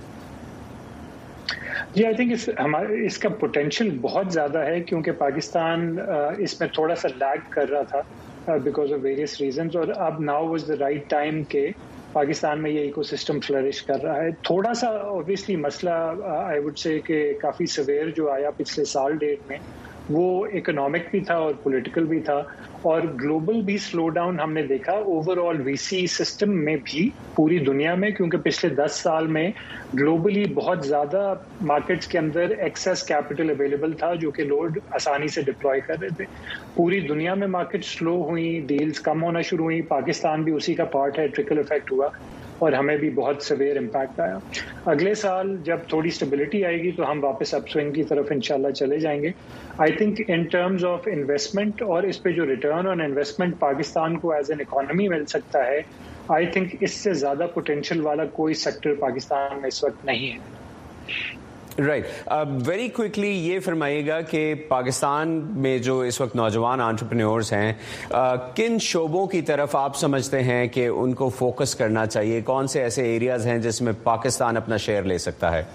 जी आई थिंक इस हमारे इसका पोटेंशियल बहुत ज़्यादा है, क्योंकि पाकिस्तान इसमें थोड़ा सा लैग कर रहा था बिकॉज ऑफ वेरियस रीजंस, और अब now was the right time के पाकिस्तान में ये इकोसिस्टम फ्लरिश कर रहा है. थोड़ा सा ऑब्वियसली मसला आई वुड से कि काफ़ी सवेयर जो आया पिछले साल डेट में वो इकोनॉमिक भी था और पॉलिटिकल भी था, और ग्लोबल भी स्लो डाउन हमने देखा ओवरऑल वीसी सिस्टम में भी पूरी दुनिया में, क्योंकि पिछले दस साल में ग्लोबली बहुत ज़्यादा मार्केट्स के अंदर एक्सेस कैपिटल अवेलेबल था जो कि लोग आसानी से डिप्लॉय कर रहे थे. पूरी दुनिया में मार्केट स्लो हुई, डील्स कम होना शुरू हुई, पाकिस्तान भी उसी का पार्ट है, ट्रिकल इफेक्ट हुआ और हमें भी बहुत सवेयर इम्पैक्ट आया. अगले साल जब थोड़ी स्टेबिलिटी आएगी तो हम वापस अपस्विंग की तरफ इंशाल्लाह चले जाएंगे. I think in terms of investment और इस पे जो रिटर्न ऑन इन्वेस्टमेंट पाकिस्तान को एज एन इकोनॉमी मिल सकता है, आई थिंक इससे ज़्यादा पोटेंशियल वाला कोई सेक्टर पाकिस्तान में इस वक्त नहीं है. राइट. वेरी क्विकली ये फरमाइएगा कि पाकिस्तान में जो इस वक्त नौजवान एंटरप्रेन्योर्स हैं, uh, किन शोबों की तरफ आप समझते हैं कि उनको फोकस करना चाहिए? कौन से ऐसे एरियाज हैं जिसमें पाकिस्तान अपना शेयर ले सकता है?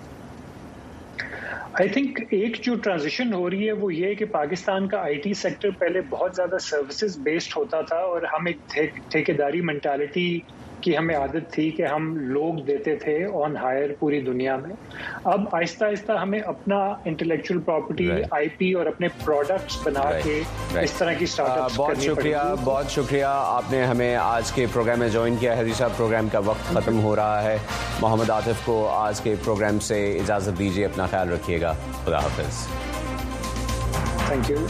आई थिंक एक जो ट्रांजिशन हो रही है वो ये है कि पाकिस्तान का आईटी सेक्टर पहले बहुत ज़्यादा सर्विसेज बेस्ड होता था और हम एक ठेकेदारी मेंटालिटी की हमें आदत थी कि हम लोग देते थे ऑन हायर पूरी दुनिया में. अब आहिस्ता आहिस्ता हमें अपना इंटेलेक्चुअल प्रॉपर्टी, आईपी और अपने प्रोडक्ट्स बना के इस तरह की स्टार्टअप्स बहुत शुक्रिया बहुत शुक्रिया आपने हमें आज के प्रोग्राम में ज्वाइन किया. हदी साहब, प्रोग्राम का वक्त ख़त्म हो रहा है. मोहम्मद आतिफ को आज के प्रोग्राम से इजाज़त दीजिए. अपना ख्याल रखिएगा. खुदा हाफिज़. Thank you.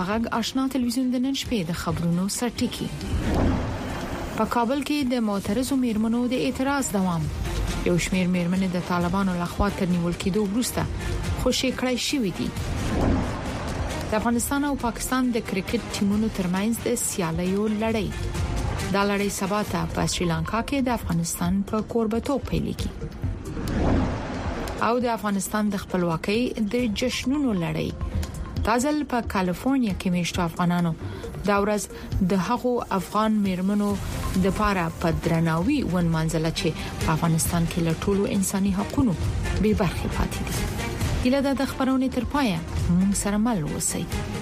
غږ آشنا ټلویزیون د نن شپې د خبرونو سرټکی. په کابل کې د معترضو میرمنو د اعتراض دوام. یو شمېر میرمنې د طالبانو لخوا تر نیول کېدو وروسته خوشی کړای شوې دي. د افغانستان او پاکستان د کرکټ ټیمونو ترمنځ د سیالیو لړۍ. دا لړۍ سبا ته په سریلانکا کې د افغانستان په کوربتوب پیلېږي. او د افغانستان د خپلواکۍ د جشنونو لړۍ. تازل په کالیفورنیا کې میشتو افغانانو دا ورځ د هغو افغان میرمنو د پاره په درناوي ونمانځله چې په افغانستان کې له ټولو انساني حقوقو به برخه پاتې دي. ګیله د خبرونه تر پایه موږ سره مل اوسئ.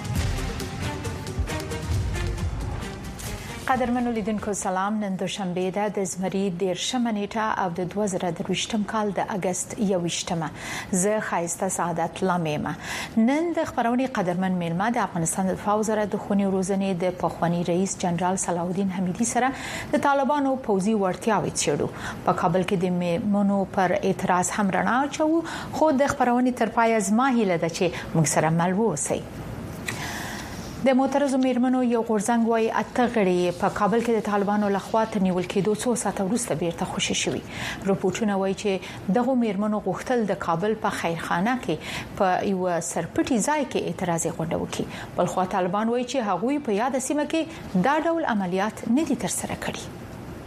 قدرمنو لیدونکو سلام. نن دوشنبه ده د زمری د شنبه نیټه او د دوه زره درویشتم کال د اگست یوویشتمه. زه خایسته سعادت لامه. نن د خبرونه قدرمن میلمه د افغانستان د دفاع وزارت د خونی روزنې د پخوانی رئیس جنرال صلاح الدین حمیدی سره د طالبانو پوځي وړتیاوې څېړو. په کابل کې د میمونو پر اعتراض هم رڼا اچو. خو د خبرونه تر پایه زما هیله ده چې موږ سره مل اوسئ. د معترضو میرمنو یو غورځنګ وای اته غړي په کابل کې د طالبانو لخوا تر نیول کېدو څو ساعته وروسته بیرته خوشی شوي. رپورټونه وایي چې دغه میرمنو غوښتل د کابل په خیرخانه کې په یو سرپټي ځای کې اعتراض غونډه وکړي. بلخو طالبان وایي چې هغوی په یاد سیمه کې دا ډول عملیات نه دي ترسره کړي.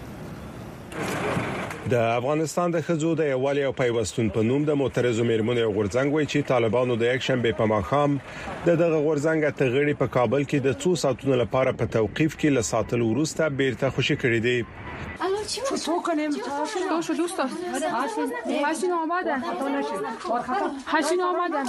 د افغانستان د خزو د یوالي او پیوستون په نوم د معترضو میرمنو یو غورځنګ وایي چې طالبانو د یک شنبه په ماښام د دغه غورځنګ ته غړي په کابل کې د څو ساعتونو لپاره په توقيف کې له ساتلو وروسته بیرته خوشی کړي دي. چطور کنیم؟ شو دوستا حسین آماده حسین آماده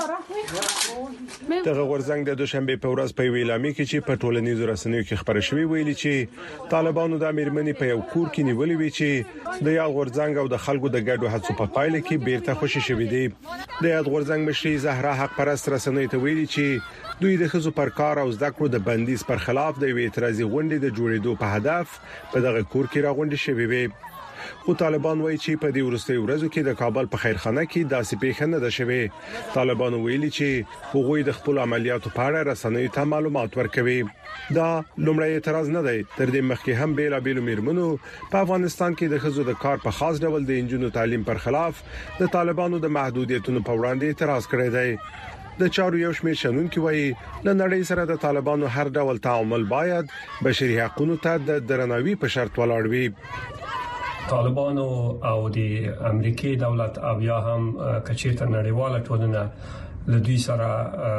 دغه غورځنګ د دوشنبه په ورځ په ویلامي کې چې په ټولنیزو رسنیو کې خبرې شوې ویلي چې طالبانو د میرمنې په یو کور کې نیولې وی چې د یاد غورځنګ او د خلکو د ګډو هڅو په پایله کې بیرته خوشی شوې دي. د یاد غورځنګ مشري زهرا حق پرست رسنیو ته ویلي چې دوی د خزو پر کار او زده کړو د بندیز پر خلاف د اعتراضي غونډې د جوړېدو په هدف په دغه کور کې راغونډې شوې وي. خو طالبان وایي چې په دې ورستۍ ورځو کې د کابل په خیرخانه کې داسې پیښه نه ده شوې. طالبان ویلي چې هغوی د خپل عملیاتو په اړه رسنیو ته معلومات ورکوي. دا لومړی اعتراض نه دی. تر دې مخکې هم بیل بیل میرمنو په افغانستان کې د خزو د کار په خاص ډول د انجونو تعلیم پر خلاف د طالبانو د محدودیتونو په وړاندې اعتراض کړی دی. د چارو یو شمېر شنونکي وایي له نړۍ سره د طالبانو هر ډول تعامل باید بشري حقوقو ته د درناوي په شرط ولاړ وي. طالبانو او د امریکای دولت او یا هم کچېرته نړیواله ټولنه له دوی سره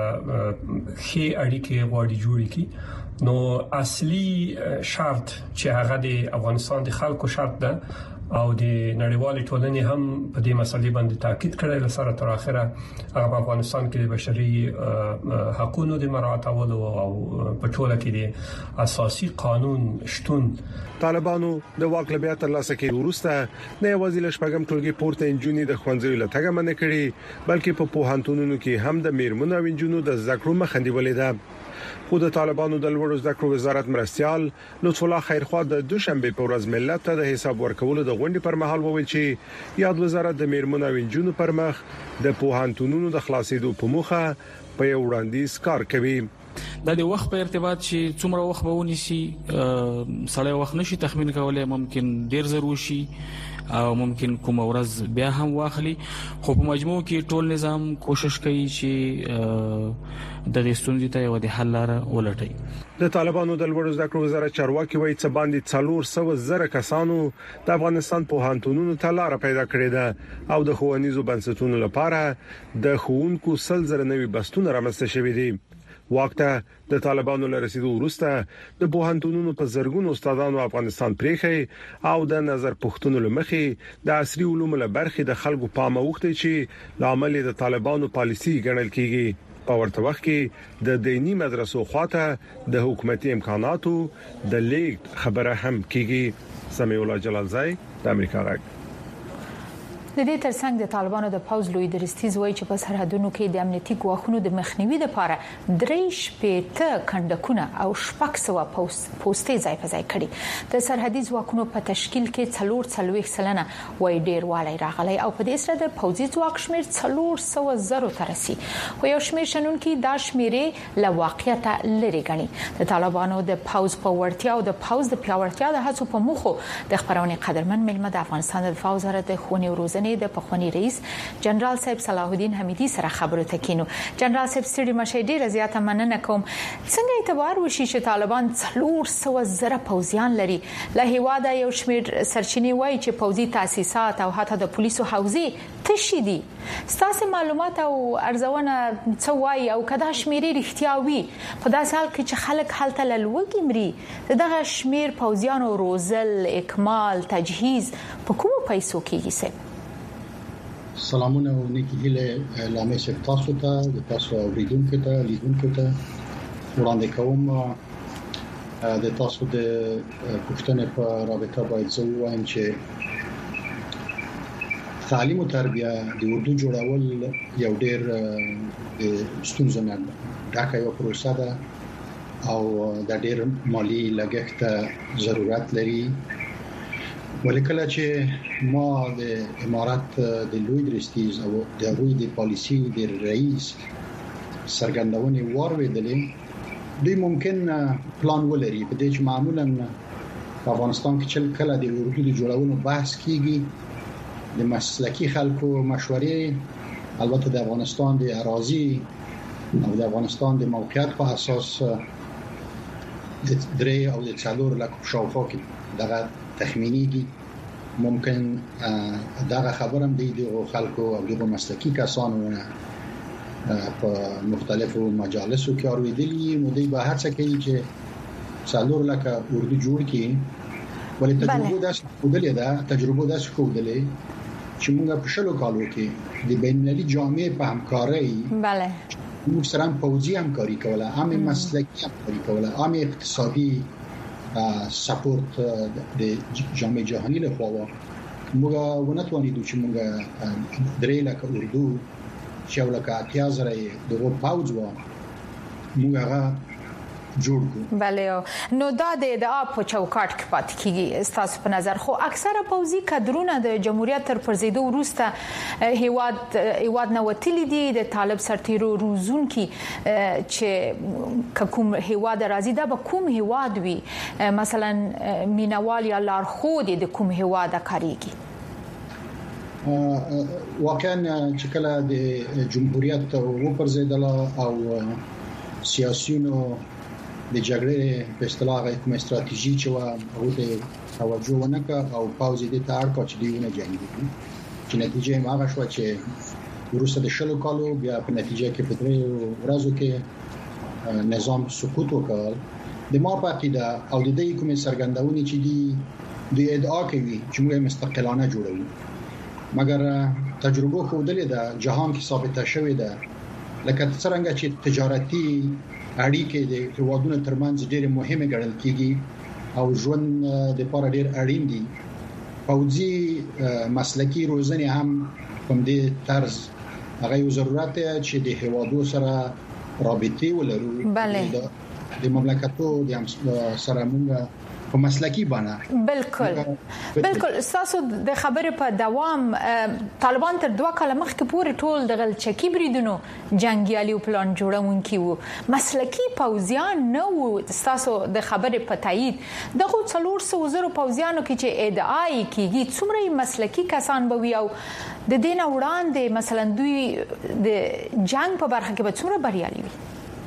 خې اړیکې غواړي جوړې کړي. نو اصلي شرط چې هغه د افغانستان د خلکو شرط ده او د نړیوالې ټولنې هم په دې مسلې باندې تاکید کړی لسره تر اخره هغه په افغانستان کې د بشري حقوقو د مراعاتولو او په ټوله کې د اساسي قانون شتون. طالبانو د واک له بیا تر لاسه کې وروسته نه یوازې له شپږم ټولګي پورته انجونی د خوندزوی له تګ منې کړي بلکې په پوهنتونونو کې هم د میرمنو او انجونو د ذکر مخندیولې ده. خو د طالبانو د لوړو زده کړو وزارت مرستيال لطف الله خیرخوا د دوشنبه په ورځ ملت ته د حساب ورکولو د غونډې پر مهال وویل چې یاد وزارت د میرمنو او انجونو پر مخ د پوهنتونونو د خلاصېدو په موخه په یو وړاندیز کار کوي. د دې وخت په ارتباط چې څومره وخت به ونیسي سړی وخت نشي تخمین کولای. ممکن ډیر ضروري شي او ممکن کوم ورځ بیا هم واخلي. خو په مجموع کې ټول نظام کوشش کوي چې د دې ستونزې ته یو د حل لاره ولټي. د طالبانو د لوړو زده کړو وزارت چارواکي وایي چې باندې څلور سوه زره کسانو د افغانستان په هانتونونو ته لار پیدا کړې ده او د ښوونیزو بنسټونو لپاره د ښوونکو سل زره نوي بستونه رامنځته شوي دي. وخته د طالبانو لرسیدو وروسته د پوهنتونونو په زرګونو استادانو افغانستان پریخي او د نظر پښتون لمخي د عصري علومو له برخې د خلکو پام وخته چې لامل د طالبانو پالیسي ګڼل کیږي. په ورته وخت کې د دینی مدرسو خواته د حکومتي امکاناتو د لیک خبره هم کیږي. سمیع الله جلالزای د امریکا غږ. د دې ترڅنګ د طالبانو د پوز لوی درستیز وایي چې په سرحدونو کې د امنیتي ګواښونو د مخنیوي لپاره درې شپېته کندکونه او شپږ سوه پوستې ځای په ځای کړي. د سرحدي ځواکونو په تشکیل کې څلور څلوېښت سلنه وایي ډېروالی راغلی او په دې سره د پوځي ځواک شمېر څلور سوه زرو ته رسي. خو یو شمېر شنونکي دا شمېرې له واقعیته لرې ګڼي. د طالبانو د پوز په وړتیا او د پوز د پیاوړتیا د هڅو په موخو د خبرونې قدرمن ملمه د افغانستان د دفاع وزارت د ښوونې او روزنې د پخوانی رئیس جنرال صاحب صلاح الدین حمیدی سره خبرو ته کینو. جنرال صاحب ستړي مشه ډیره زیاته مننه کوم. څنګه اعتبار وشي چې طالبان څلور سوه زره پوځیان لري؟ له هیواده یو شمېر سرچینې وایي چې پوځي تاسیسات او حتی د پولیسو حوزې تشې دي. ستاسو معلومات او ارزونه څه وایي او کدا شمېرې رښتیا وي په داسې حال کې چې خلک هلته له لوږې مري؟ دغه شمېر پوځیانو روزل، اکمال، تجهیز په کومو پیسو کېږي؟ صاحب سلامونه او نیکی هیله لامې صاحب تاسو ته د تاسو اوریدونکو ته لیدونکو ته وړاندې کوم. د تاسو د پوښتنې په رابطه باید زه ووایم چې تعلیم او تربیه د اردو جوړول یو ډېر د ستونزو نه ډکه یو پروسه ده او د ډېر مالی لګښت ضرورت لري. ولیکله چې ما د امارات د لوی درستیز او د هغوی د پالیسي د رئیس څرګندونې واورېدلې، دوی ممکن پلان ولري په دې چې معمولا په افغانستان کې چې کله د اردو د جوړولو بحث کیږي د مسلکی خلکو مشورې البته د افغانستان د اراضي او د افغانستان د موقعیت په اساس د درې او د څلور لک شاوخوا کې دغه تخمینیږي. ممکن دغه خبرم دی د خلکو او د مسلکی کسانو په مختلفو مجالسو کې اوریدلی، نو دوی به هڅه کوي چې څلور لک اردو جوړ کړي. ولې تجربه داسې ښودلې ده تجربه داسې ښودلې چې موږ په شلو کالو کې د بین المللي جامعې په همکارۍ بله موږ سره پوځي همکاري کوله، هم مسلکی همکاري کوله، هم اقتصادي سپورت د جامعه جهانی له خوا موږ ونتوانیدو چې موږ درې لک اردو چې ولکه اتیا زره د پاوځ و موږ هغه جوړ کړو. بله نو دا د ادعا په چوکاټ کې پات کیږي ستاسو په نظر؟ خو اکثره پوځي کادرونه د جمهوریت تر پرځېدو وروسته هیواد هیواد نه وتلي دي. د طالب سرتیرو روزونکي چې کوم هیواد راځي دا به کوم هیواد وي؟ مثلا مینوال یا لارښود د کوم هیواد کاریږي؟ واقعا چې کله د جمهوریت و پرځېدله او سیاسيونو د جګړې په اصطلاح کوم استراتیژي چې و هغه ته توجه ونکړه او پاوزي د تار کو چې دیونه جنګي چې نتیجه یې هغه شو چې وروسته د شلو کالو بیا په نتیجه کې په درې ورځو کې نظام سقوط وکړ. د ما په عقیده او د دې کومې سرګندونې چې دی د ادعا کوي چې موږ مستقلانه جوړو، مګر تجربه ښودلې ده جهان کې ثابته شوې ده لکه څنګه چې تجارتي اړیکې د هیوادونو ترمنځ ډېر مهمه ګڼل کیږي او ژوند د لپاره ډېر اړین دي. پوځي مسلکی روزنه هم کوم دې طرز هغه یو ضرورت دی چې د هیوادو سره رابطه ولرو. بله د مملکتو د سره موږ په مسلکی باندې بالکل بالکل تاسو د خبرې په دوام طالبان تر دوه کاله مخکې پورې ټول د غلچکی بریدونو جنگیالي پلان جوړونکي وو، مسلکی پوځیان نه وو. تاسو د خبرې په تایید دغه څلور سوه زره پوځیانو کې چې ادعای کیږي څومره مسلکی کسان به وي او د دین وړاندې مثلا دوی د جنگ په برخه کې به څومره بریالي وي؟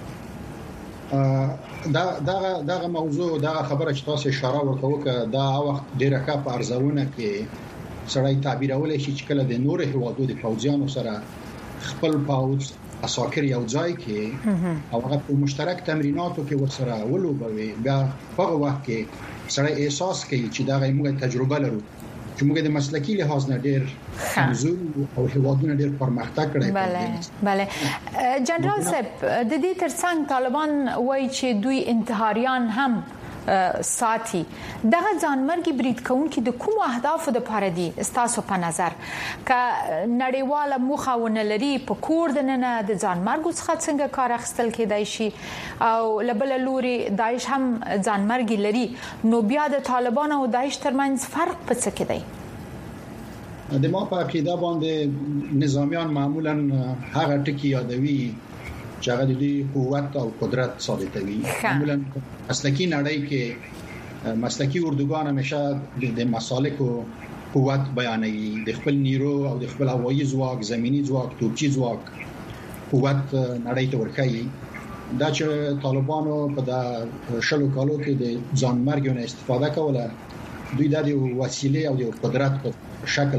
دا دا دا موضوع دا خبره چې تاسو اشاره وکړه دا وخت ډیره ښه په ارزونه کې سړی تعبیرول شي چې کله د نور هیوادو د پوځیانو سره خپل پوځ اساکر یو ځای کې او هغه په مشترک تمریناتو کې ورسره ولوبوي، بیا په وخت کې سړی احساس کوي چې دا موږ تجربه لرو چې موږ د مسلکی لحاظ نه ډیر منظور او هیوادونه ډیر پرمختګ کړی. بله بله جنرال صاحب د دې ترڅنګ طالبان وایي چې دوی انتحاریان هم ساتي دغه ځانمرګي برید کوونکي د کوم اهدافو د پاره دي تاسو په نظر ک نړیواله مخاونه لري په کور د نه د ځانمرګو څخه څنګه کار اخیستل کېدای شي او لبل لوري داعش هم ځانمرګي لري نو بیا د طالبان او داعش ترمنځ فرق په څه کې دی د ما په عقیده باندې نظامیان معمولا هغه ټکی یادوي چې هغه د قوت او قدرت ثابتوي معمولا مسلکی نړۍ کې مسلکی اردوګان همیشه د مسالکو قوت بیانوي د خپل نیرو او د خپل هوایي ځواک زمینی ځواک توپچی ځواک قوت نړۍ ته ورکوي دا چې طالبانو په د شلو کالو کې د ځانمرګ نه استفاده کوله دوی د وسیلې او د قدرت په شکل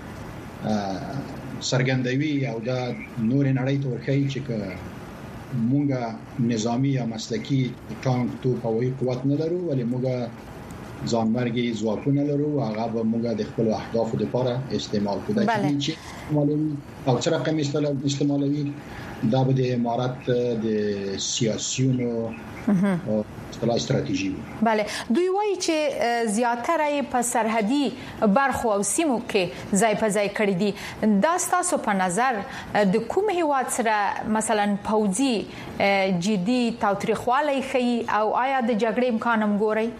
باندې سرګندوي او دا نور نړۍ ته ورکوي چې مونږه نظامی یا مسلکی ټانک تو هوایي قوت نه لرو ولې مونږه ځانمرګي ځواکونه لرو هغه به مونږه د خپل اهدافو لپاره استعمال کوو چې مالوي او څه رقم استعمالوي دا به د امارات د سیاسيونو او اصطلاح استراتیژي bale دوی وایي چې زیاتره په سرحدي برخو او سیمو کې ځای په ځای کړی دي دا ستاسو په نظر د کوم هیواد سره مثلا پوځي جدي تاوتریخوالی کوي او آیا د جګړې امکان هم ګوري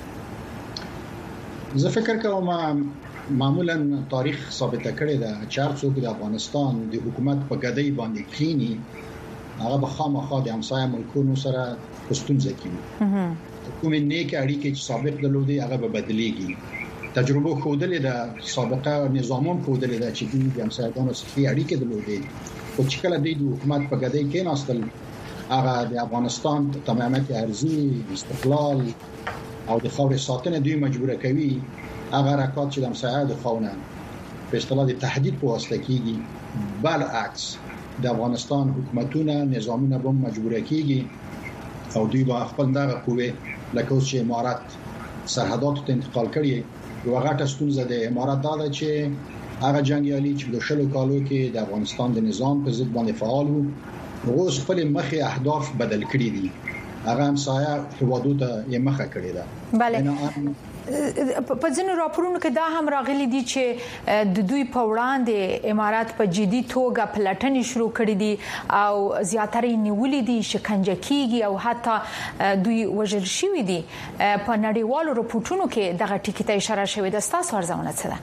زه فکر کوم معمولا تاریخ ثابت کړی دا چې هر څوک د افغانستان د حکومت په ګډۍ باندې کینی هغه به خامخا د همسایه ملکونو سره پښتونځ کوي کومې نیک اړیکې چې سابق درلودي هغه به بدلېږي تجربه خوده ده سابقه نظامون خوده ده چې د همسایه‌ګانو سره اړیکې درلودي او چې کله د حکومت په ګډۍ کې ناستل هغه د افغانستان تمامیت ارزي استقلال او د خاورې ساتنه دوی مجبور کوي هغه حرکات چې د همسایه د خاونه په اصطلاح د تهدید په واسطه کېږي برعکس د افغانستان حکومتونه نظامونه به مجبور کېږي او دوی با خپل دغه قوه لکه اوس چې امارات سرحدات ته انتقال کړي یو غټه ستونزه د امارات دا ده چې هغه جنگیالي چې د شلو کالو کې د افغانستان د نظام په ضد باندې فعال وو اوس خپل مخې اهداف بدل کړي دي هغه همسایه هوادو ته یې مخه کړې ده bale په ځینو راپورونو کې دا هم راغلي دي چې د دوی په وړاندې امارات په جدي توګه پلټنې شروع کړې دي او زیاتره نیولې دي شکنجه کیږي او حتی دوی وژل شوي دي په نړیوالو راپورونو کې دغه ټکی ته اشاره شوې ده تاسو ارزونه څه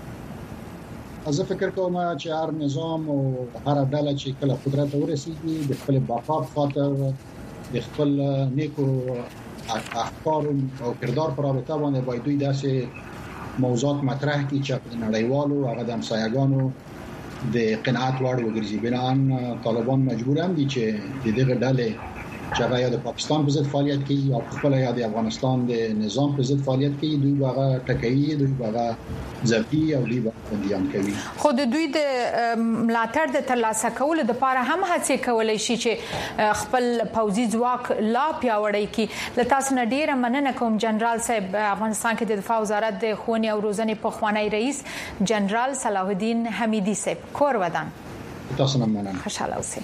ده زه فکر کوم چې هر نظام او هر ډله چې کله قدرت ورسیږي د خپل بقا خاطر د خپل نیکو افکار او کردار پر رابطه باندې باید دوی داسې موضوعات مطرح کړي چې په نړیوالو هغه د همسایه‌ګانو د قناعت وړ وګرځي بنان طالبان مجبور هم دي چې د دغه ډلې چې هغه یا د پاکستان په ضد فعالیت کوي او خپل یا د افغانستان د نظام په ضد فعالیت کوي دوی هغه ټکوي دوی هغه ځپي او دوی بنديان کوي خو د دوی د ملاتړ د ترلاسه کولو لپاره هم هڅه کولای شي چې خپل پوځي ځواک لا پیاوړی کړي لته تاسو نه ډیره مننه کوم جنرال صاحب افغانستان کې د دفاع وزارت د ښوونې او روزنې په خوانی رئیس جنرال صلاح الدین حمیدی صاحب کور ودان تاسو نه مننه خوشاله اوسئ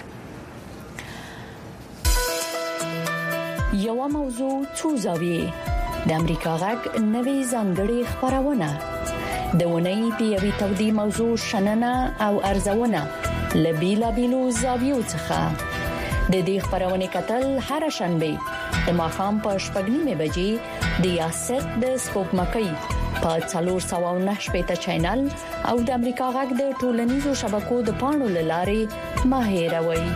یو موضوع څو زاویې د امریکا غږ نوې ځانګړې خبرونه د ونې د یوې تودې موضوع شننه او ارزونه لبیلا بیلو زاویو څخه د دې خبرونه کتل هر شنبه د ماخام په شپږ بجې د یاست د سپوږمکۍ په څلور سوه نه شپږ چینل او د امریکا غږ د ټولنیزو شبکو د پاڼو لارې ماهیروي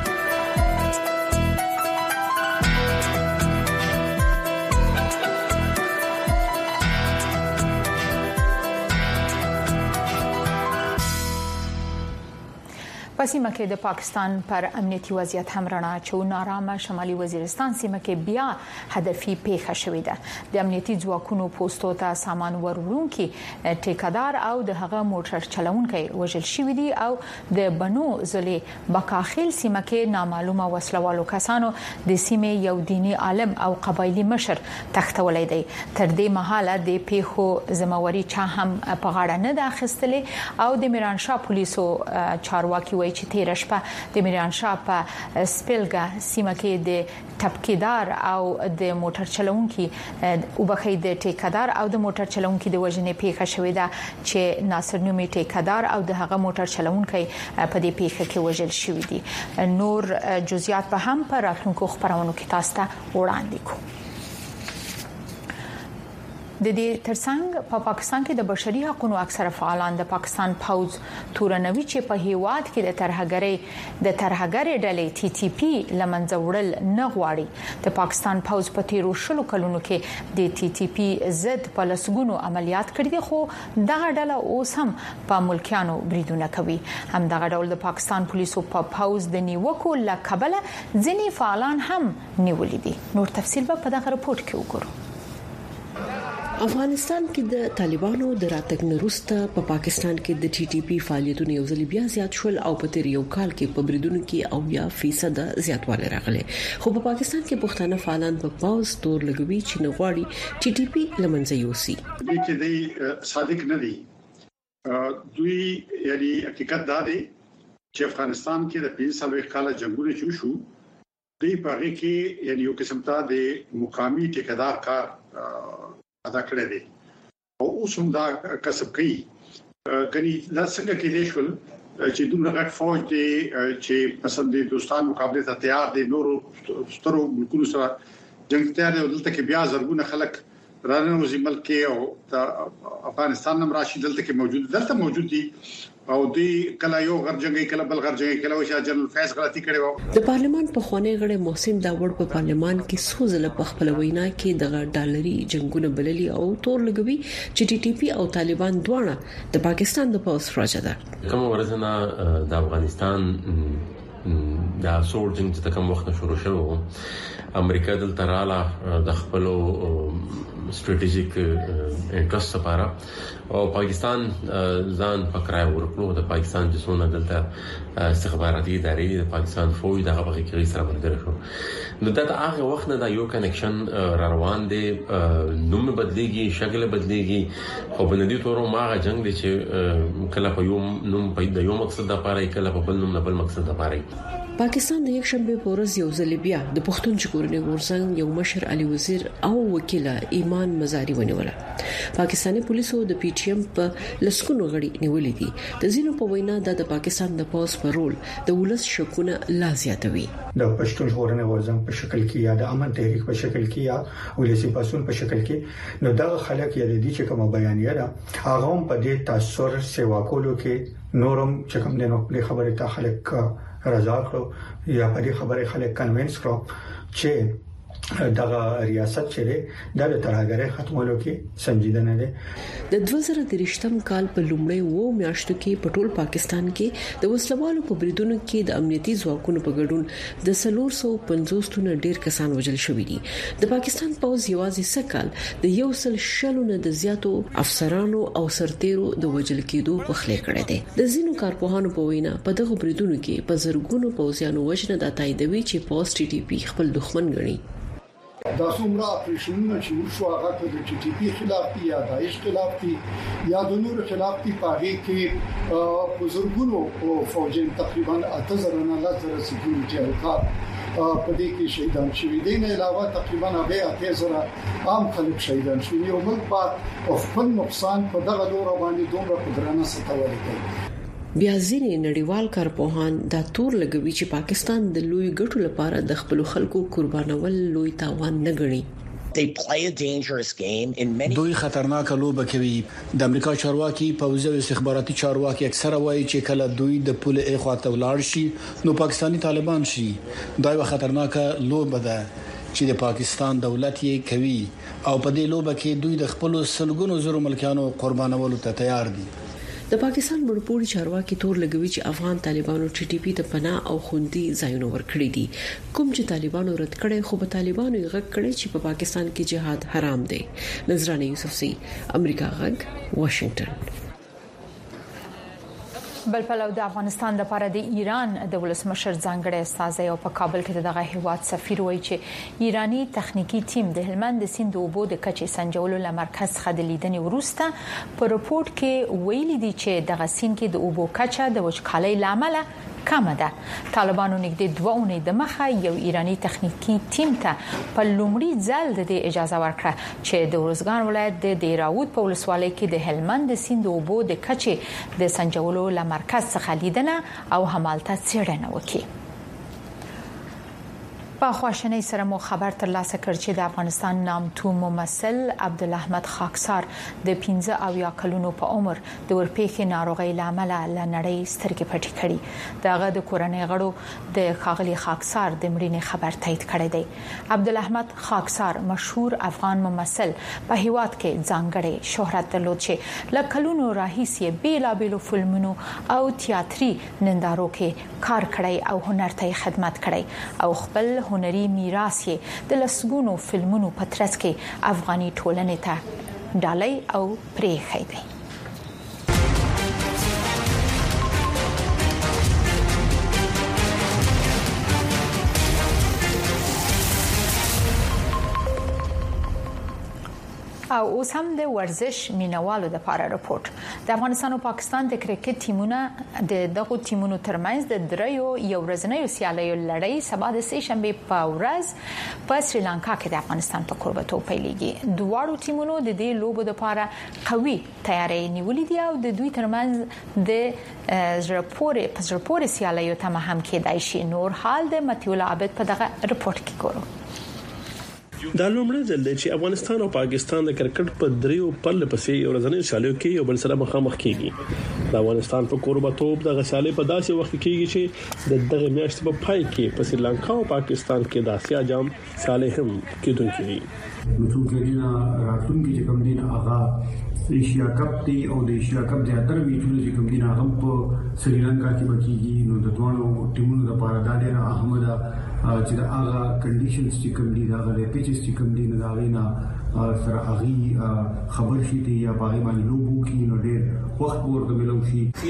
په سیمه کې د پاکستان پر امنیتي وضعیت هم رڼا اچو نارامه شمالي وزیرستان سیمه کې بیا هدفي پیښه شوې ده د امنیتي ځواکونو پوسټو ته سامان وروړونکي ټیکادار او د هغه موټر چلونکي وژل شوې دي او د بنو زلې بکاخیل سیمه کې نامعلومه وسلوالو کسانو د سیمه یو دینی عالم او قبایلی مشر تختولې دي تر دې مهاله د پیښو ذمہواری چا هم په غاړه نه ده اخیستلې او د میرانشاه پولیسو چارواکي وایي چې تیر شپه د میرانشاه په سپلګا سیمه کې د ټپکیدار او د موټر چلونکي او بخې د ټیکادار او د موټر چلونکي د وژنې پیښه شوې ده چې ناصر نومي ټیکادار او د هغه موټر چلونکي په دې پیښه کې وژل شوی دي. نور جزئیات به هم په راتلونکو خبرونو کې تاسو ته وړاندې کوو. د دې ترڅنګ په پاکستان کې د بشري حقوقو اکثره فعالان د پاکستان پوز تورنوي چې په هیواد کې د ترهګرۍ د ترهګرۍ ډلې ټي ټي پی لمنځه وړل نه غواړي. د پاکستان پوز په تیرو شلو کلونو کې د ټي ټي پی ضد په لسګونو عملیات کړي دي خو دغه ډله اوس هم په ملکیانو بریدونه کوي. هم دغه ډول د پاکستان پولیسو په پوز د نیوکو لکبله ځینی فعالان هم نیولې دي. نور تفصیل به په دغه رپورت کې وګورو. افغانستان کې د طالبانو د راتګ نورسته په پاکستان کې د ټي ټي پی فعالیتونه یو ځل بیا زیات شول او په تیر یو کال کې په بریدونو کې او یا فیصد زیاتوالی راغلی. خو په پاکستان کې پښتانه فعالان په پاوز تور لګوي چې نه غواړي ټي ټي پی لمنځه یوسي. دې کې د صادق نه دي دوی یعنی حقیقت دا دی چې افغانستان کې د پنځه سالو کال جنگونه شو شو دوی په هغه کې یعنی یو قسم ته د مقامی ټیکدار کار ادا کړی دی او اوس هم دا کسب کوي. کني دا څنګه کې دي شول چې دومره غټ فوج دی چې مثلا د دوستان مقابله ته تیار دي نورو سترو ملکونو سره جنگ تیار دی. دلته کې بیا زرګونه خلک رانه ملک او افغانستان هم راشي دلته کې موجود دلته موجود دي او دی کله یو غرجنګي کله بل غرجنګي کله وشا جنرال فیض غلطي کړي وو. د پارلمان په خوانی غړي محسن داوړ په پارلمان کې سوزله په خپل وینا کې د ډالري جنگونه بللي او تور لګوي چې ټي ټي پی او طالبان دواړه د پاکستان د پوز راځه ده. کوم ورځنه د افغانستان دا سور جنگ چې کوم وخت شروع شو امریکا دلته رااله د خپل ستراتیژیک انټرست لپاره او پاکستان ځان پکړای ورکړو. د پاکستان د سونه دلته استخباراتي ادارې د پاکستان فوج دغه بغي کې سره مرګره شو. نو دا هغه وخت نه دا یو کنیکشن را روان دي نوم بدليږي شکل بدليږي خو په ندي تورو ماغه جنگ دي چې کله په یو نوم په د یو مقصد لپاره کله په بل نوم نه بل مقصد لپاره. پاکستان د یک شنبه په ورځ یو ځل بیا د پښتون چکورنې ورڅنګ یو مشر علي وزیر او وکیل ایمان مزاری ونیوله. پاکستاني پولیسو د پی ټی ایم په لسکونو غړي نیولې دي. د زینو په وینا د پاکستان د پوز په رول د ولس شکونه لا زیاتوي. د پښتون ژغورنې ورڅنګ په شکل کې یا د امن تحریک په شکل کې یا ولسی پاسون په شکل کې نو دا خلک یې د دې چې کوم بیانیه ده هغه هم په دې تاثیر سیوا کولو کې نورم چې کوم د نو خبره ته خلک رضا کړو یا په دې خبره خلک کنوینس کړو چې دغه ریاست چې د ترهګرۍ ختمولو کې سنجیدنه ده. د دوه زره درشتم کال په لومړی وو میاشتو کې په ټول پاکستان کې د وسلوالو په بریدونو کې د امنیتي ځواکونو په ګډون د څلور سوه پنځوس تنه ډیر کسان وژل شوي دي. د پاکستان پوز یوازې سکهال د یو سل شلونه د زیاتو افسرانو او سرتیرو د وژل کېدو په خله کړی دی. د زینو کارپوهانو په وینا په دغه بریدونو کې په زرګونو پوزیانو وژنه د تاییدوي چې پوز ټي ټي پی خپل دښمن ګڼي. دا څومره اپریشنونه چې شو هغه د ټي ټي پی خلاف دي یا داعش خلاف دي یا د نور خلاف دي پاره کې بزرګونو فوجین تقریبا اته زره نه لږ سکیورټي اهلکار په دې کې شهیدان شوي دي. نه علاوه تقریبا به اته زره عام خلک شهیدان شوي. یو ملک په خپل نقصان په دغه لور باندې دومره قدرانه ستوي کوي. بیا ځینې نړیوال کارپوهان دا تور لګوي چې پاکستان د لوی ګټو لپاره د خپل خلکو قربانول لوی تاوان نه ګڼي. دوی خطرناک لوبه کوي. د امریکا چارواکي پوځي او استخباراتي چارواکي اکثره وایي چې کله دوی د پوله اخواته ولاړ شي نو پاکستانی طالبان شي. دا یو خطرناک لوبه ده چې د پاکستان دولت یې کوي او په دې لوبه کې دوی د خپل سلګونو زرو ملکانو قربانولو ته تیار دي. د پاکستان مرپوري چارواکي تور لګوي چې افغان طالبانو ټي ټي پی ته پناه او خوندي ځایونه ورکړي دي. کوم چې طالبانو رد کړي خو په طالبانو یې غږ کړي چې په پا پاکستان کې جهاد حرام دی. نظرانه یوسفزي امریکا غږ واشنگټن. بل پلو د افغانستان د لپاره د ایران د ولسمشر ځانګړی استازی او په کابل کې دغه هیواد سفیر وایي چې ایرانی تخنیکی ټیم د هلمند سیند د اوبو د کچې سنجولو لمرکز څخه د لیدنې وروسته په رپورت کې ویلي دي چې دغه سیند کې د اوبو کچه د وچکالۍ لامل کم ده. طالبانو نږدې دوه اونۍ د مخه یو ایرانی تخنیکی ټیم ته په لومړي ځل د اجازه ورکړه چې د ورزګان ولایت د دیراود په ولسوالۍ کې د هلمند سیند اوبو د کچې د سنجولو له مرکز څخه لیدنه او همالته څېړنه وکړي. په خواشنۍ سره مو خبر ترلاسه کړ چې د افغانستان نامتو ممثل عبدالاحمد خاکسار د پنځه اویا کلونو په عمر د ورپېښې ناروغۍ لامل له نړۍ سترګې پټې کړې. دغه د کورنۍ غړو د خاغلی خاکسار د مړینې خبر تایید کړی دی. عبدالاحمد خاکسار مشهور افغان ممثل په هیواد کې ځانګړی شهرت درلود چې له کلونو راهیسې بیلابېلو فلمونو او تیاتري نندارو کې کار کړی او هنر ته خدمت کړی او خپل هنري میراث یې د لسګونو فلمونو په ترڅ کې افغاني ټولنې ته ډالۍ او پرېښی دی. او اوس هم د ورزش مینوالو د لپاره رپورت. د افغانستان او پاکستان د کرکټ ټیمونو د دغه ټیمونو ترمنځ د دریو یو ورځنیو سیالیو لړۍ سبا د سه شنبه په ورځ په سریلانکا کې د افغانستان په کوربتو پیلېږي. دواړو ټیمونو د دې لوبو لپاره قوي تیاری نیولې دي او د دوی ترمنځ د زړپورې په زړپورې سیالیو ته هم کېدای شي. نور حال د متیول عابد په دغه رپورت کې ګورو. دا لومړی ځل دی چې افغانستان او پاکستان د کرکټ په دریو پله پسې یو ورځنی سیالیو کې یو بل سره مخامخ کیږي. د افغانستان په کوربتوب د غسالې په داسې وخت کې چې د دغه میاشتې په پای کې په سریلانکا او پاکستان کې د آسیا جام سیالي هم کېدونکې دي. نو ټولګینا راتلونکي چې کوم دین هغه ایشیا کپ دی او د ایشیا کپ د اتر میچونو چې کوم دین هغه په سریلانکا کې بکیږي. نو د دوه ټیمونو لپاره دا ډېر اهمه ده چې دا هغه کنډیشنز چې کوم دي دا هغه پیچز چې کوم دي نه دا غینا سره هغه خبر شي دی یا باغی باندې لوبو کې نو ډېر وخت ورته ملو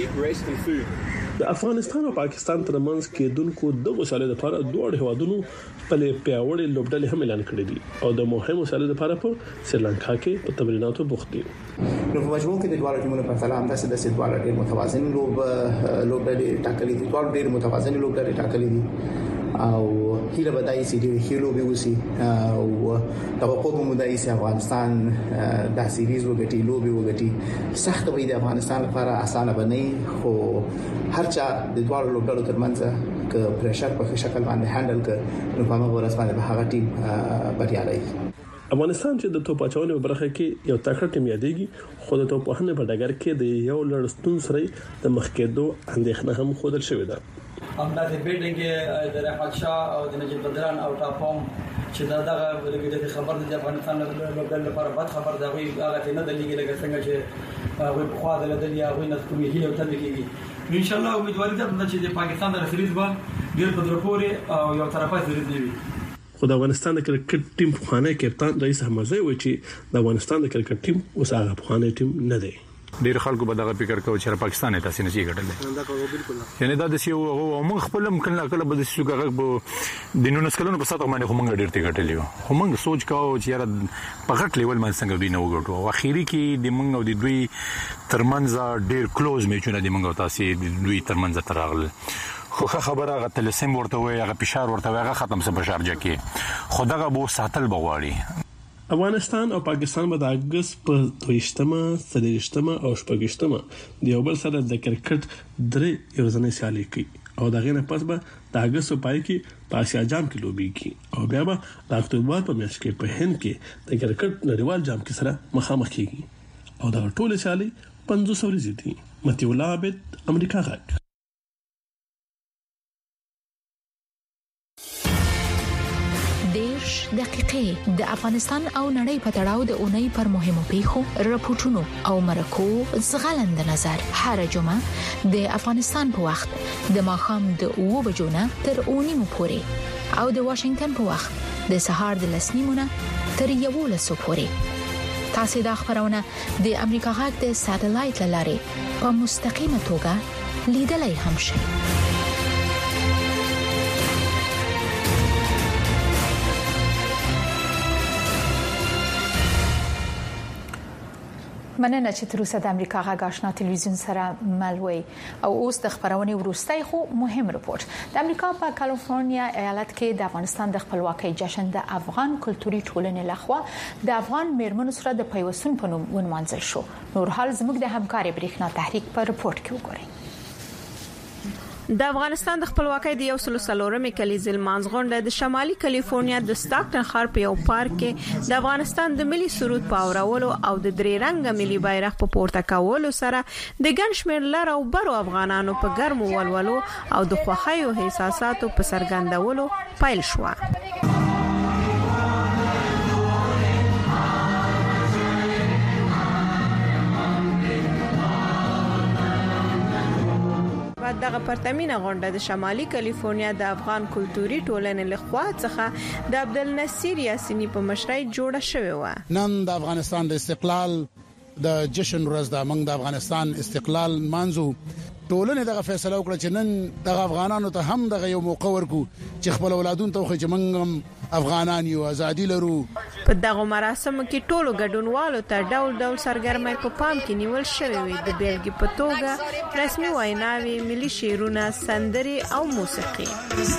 شي. د افغانستان او پاکستان ترمنځ کې دونکو دغه ساله لپاره دوه هوادونو په پیاوړې لوبډلې هم اعلان کړې دي او د مهمو ساله لپاره په سریلانکا کې په تمریناتو بوخت دي. نو په مجموع کې د دوه ټیمونو په سلام داسې د سیدواله ډېر متوازن لوب لوبډلې ټاکلې دي. دوه ډېر متوازن لوبډلې ټاکلې دي او هیله بدای سي ډېر هیلو به وسی او توقع کوم دای سي افغانستان د سیریز وګټي لوبي وګټي. سخت به د افغانستان لپاره اسانه بنئ خو هرچا د دوه لوبډلو ترمنځ ک پریشر په شکل باندې هندل ک نو په هغه ورځ باندې به هغه ټیم بریالي. افغانستان چې د توپ اچونې په برخه کې یو تکړه ټیم یادېږي خو د توپ وهنې په ډګر کې د یو لړستون سره د مخ کېدو اندېښنه هم خوندل شوې ده. همدا د بیلډینګ د رحمت شاه او د نجیب بدران او ټاپوم چې دا دغه لګیدل خبر د افغانستان لپاره لپاره بد خبر دا وی هغه نه د لیګ لګ څنګه چې هغه خو د لدل یا وینې کومې هیله تل کېږي. ان شاء الله امیدواري ده چې د پاکستان د سریز به ډیر په درپورې او یو طرفه سریز دی. خو د افغانستان د کرکټ ټیم خوانه کپتان رئیس احمدزی و چې د افغانستان د کرکټ ټیم اوس هغه خوانه ټیم نه دی. ډیر خلکو به دغه فکر کوي چې پاکستان ته تاسو نه شي ګټل. دا کوو بالکل. یعنی دا د سیو او موږ خپل ممکن لا کله به د سیو هغه به د نونس کلونو په ساته باندې موږ ډیر ته ګټل یو. خو موږ سوچ کاوه چې یاره په غټ لیول باندې څنګه دوی نه وګټو او اخیری کې د موږ او د دوی ترمنځ ډیر کلوز میچونه د موږ او تاسو د دوی ترمنځ ترغل. خو خبره هغه تلسم ورته وي هغه فشار ورته وي هغه ختم سه په شارجه کې خدغه بو ساتل بغواړي. افغانستان او پاکستان به د اگست په دویشتمه، سلیشتمه او شپږشتمه د یو بل سره د کرکټ درې ورځنۍ سیالي کوي او دغه نه پس به د اگست په پای کې په آسیا جام کې لوبي کوي او بیا به د اکتوبر په میاشت کې په هند کې د کرکټ نړیوال جام کې سره مخامخ کیږي او دا ټول سیالي پنځوس ورځې دي. متي الله عابد، امریکا غږ. دقیقې د افغانستان او نړۍ په تړاو د اونۍ پر مهمو پیښو راپورټونو او مرکو زغلند نظر هر جمعه د افغانستان په وخت د ماښام د اوو بجو نه تر اوو نیمو پورې او د واشنگټن په وخت د سهار د لس نیمو نه تر یوولسو پورې. تاسو د خبرونه د امریکا غږ د ساتلایت لارې په مستقیمه توګه لیدلای هم شئ. مننه چې تر اوسه د امریکا غږ آشنا ټلویزیون سره ملوي او اوس د خبرونې وروستۍ خو مهم رپورت د امریکا په کالیفورنیا ایالت کې د افغانستان د خپلواکۍ جشن د افغان کلتوري ټولنې لخوا د افغان میرمنو سره د پیوستون په نوم ونمانځل شو. نور حال زموږ د همکاري برېښنا تحریک په رپورت کې وګورئ. د افغانستان د خپلواکۍ د یو سل څلورمې کلیزې لمانځ غونډه د شمالي کالیفورنیا د سټاکټن ښار په یو پارک کې د افغانستان د ملي سرود په اورولو او د درې رنګه ملي بیرغ په پورته کولو سره د ګڼ شمېر لر او برو افغانانو په ګرمو ولولو او د خوښۍ او احساساتو په څرګندولو پیل شو. دغه پرتمینه غونډه د شمالي کالیفورنیا د افغان کلتوري ټولنې لخوا څخه د عبدالنصیر یاسینی په مشرۍ جوړه شوې و. نن د افغانستان د استقلال د جشن ورځ د موږ د افغانستان استقلال مانځو. ټولنې دغه فیصله وکړه چې نن د افغانانو ته هم دغه یو موقع ورکو چې خپل اولادون ته خو چې موږ افغانان یو ازادي لرو. په دغه مراسمو کې ټولو ګډونوالو ته ډول ډول سرګرمۍ په پام کې نیول شوې وي. د بیلګې په توګه رسمي ویناوي، ملي شعرونه، سندرې او موسیقي.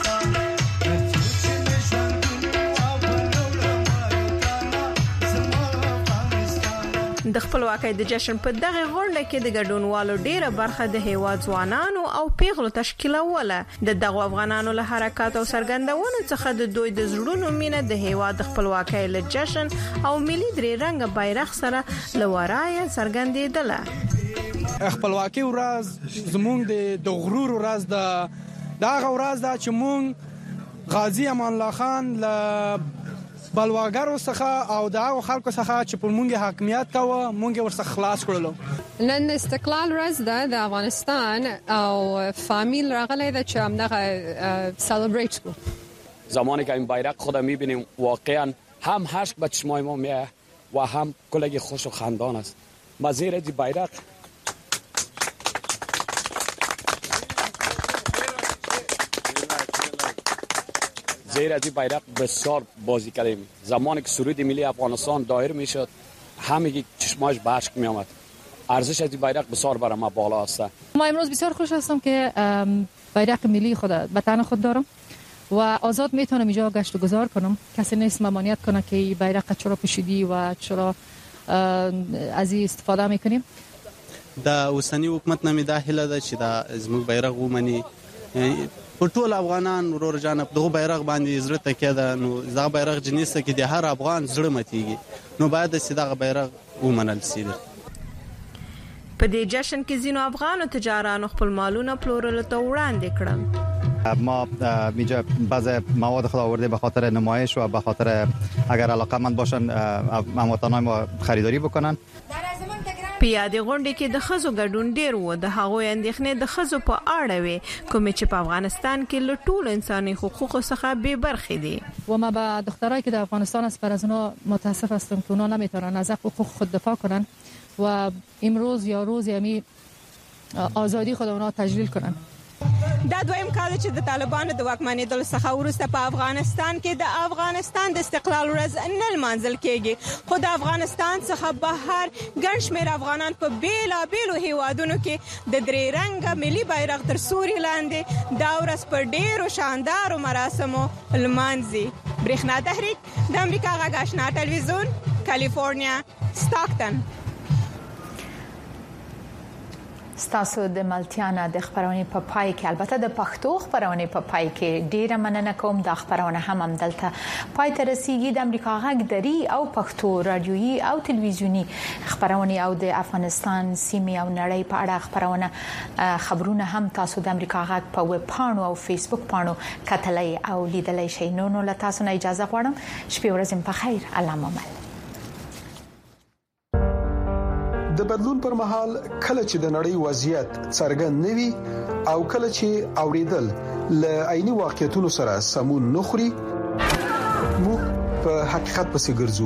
د خپلواکۍ د جشن په دغه غونډه کې د ګډونوالو ډیره برخه د هیواد ځوانانو او پیغلو تشکیلوله. د دغه افغانانو له حرکت او سرګندونو څخه د دوی د زړونو مینه د هیواد د خپلواکۍ له جشن او ملي درې رنګه بیرغ سره لورای سرګندېدله. خپلواکۍ ورځ زموږ د غرور ورځ ده. دا ورځ ده چې مونږ غازی امان الله خان له بلواګرو څخه او د هغو خلکو څخه چې پر مونږ حاکمیت کاوه مونږ ورڅخه خلاص کړلو. نن استقلال ورځ ده د افغانستان او فامیل راغلی ده چې همدغه سلیبریت کو. زمانی که این بیرق خود میبینیم واقعا هم اشک به چشمای ما میاد و هم کلگی خوش و خندان است. ما زیر این بیرق زیر از این بیرق بسیار بازی کردیم. زمانی که سرود ملی افغانستان دایر میشد همگی چشماش به اشک می آمد. ارزش از این بیرق بسیار برای ما بالا است. ما امروز بسیار خوش هستم که بیرق ملی خود وطن خود دارم و آزاد میتونم اینجا گشت و گذار کنم. کسی نیست ممانعت کنه که بیرق چرا پوشیدی و چرا از این استفاده میکنیم. د اوسنی حکومت نامې دا هله ده چې دا زموږ بیرغ ومني. په ټول افغانان ورور جان په دغه بیرغ باندې زړه تکیه ده. نو دا بیرغ جنسه کې د هر افغان زړه متيږي. نو باید چې دا بیرغ ومنل شي. په دې جشن کې ځینو افغانو تجارانو خپل مالونه پلورلو ته وړاندې کړل. ما اینجا بعض مواد خود آورده به خاطر نمایش و به خاطر اگر علاقه‌مند باشن هموطنان ما خریداری بکنن. په یادې غونډې کې د خزو ګډون ډیر و. د هغوی اندېښنې د خزو په اړه وي کومې چې په افغانستان کې له ټولو انساني حقوقو څخه بې برخې دي. و ما به دخترایی که در افغانستان است بر از اونا متاسف هستم که اونا نمیتونن از حقوق خود دفاع کنن و امروز یا روز یعنی آزادی خود اونا تجلیل کنن. دا دویم کال چې د طالبانو د واکمنېدلو څخه وروسته په افغانستان کې د افغانستان د استقلال ورځ نه لمانځل کېږي. خو د افغانستان څخه بهر ګڼ شمېر افغانان په بېلابېلو هیوادونو کې د درې رنګه ملي بیرغ تر سوري لاندې دا ورځ په ډېرو شاندارو مراسمو لمانځي. برېښنا تحریک د امریکا غږ آشنا ټلویزیون کالیفورنیا سټاکټن. ستاسو د ملتیانا د خبرونه په پای کې البته د پښتو خبرونه په پای کې ډیره مننه کوم. د خبرونه هم هم دلته پای ته رسیدي. د امریکا غږ دری او پښتو رادیويي او تلویزیونی خبرونه او د افغانستان سیمې او نړۍ په اړه خبرونه خبرونه هم تاسو د امریکا غږ په ویب پاڼو او فیسبوک پاڼو کتلای او لیدلای شئ. نو نو تاسو نه اجازه غواړم. شپه ورځ په خیر. الله ممل. د بدلون پر مهال کله چې د نړۍ وضعیت څرګند نوي او کله چې اوریدل ل عیني واقعیتونو سره سمون نخري موږ په حقیقت پسې ګرځو.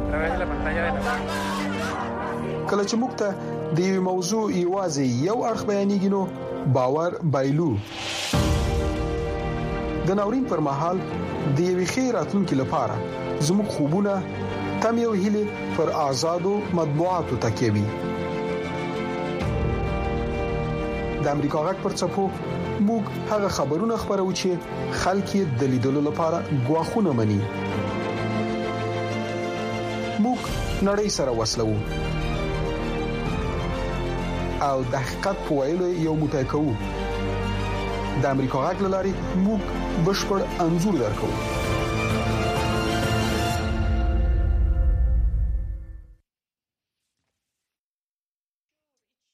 کله چې موږ ته د یو موضوع ایوازي یو اړخ بیانېږي نو باور بایلو. د ناورین پر مهال د یوې خیر راتلونکو لپاره زموږ خوبونه تم یو هیله پر آزادو مطبوعاتو تکیوي. د امریکا غږ پر څپو موږ هغه خبرونه خبرو چې خلک د لیدلو لپاره غواخونه مني. موږ نړۍ سره وسلو او د حقیقت په ویلو یو متکو. د امریکا غږ لاري موږ بشپړ انزور درکو.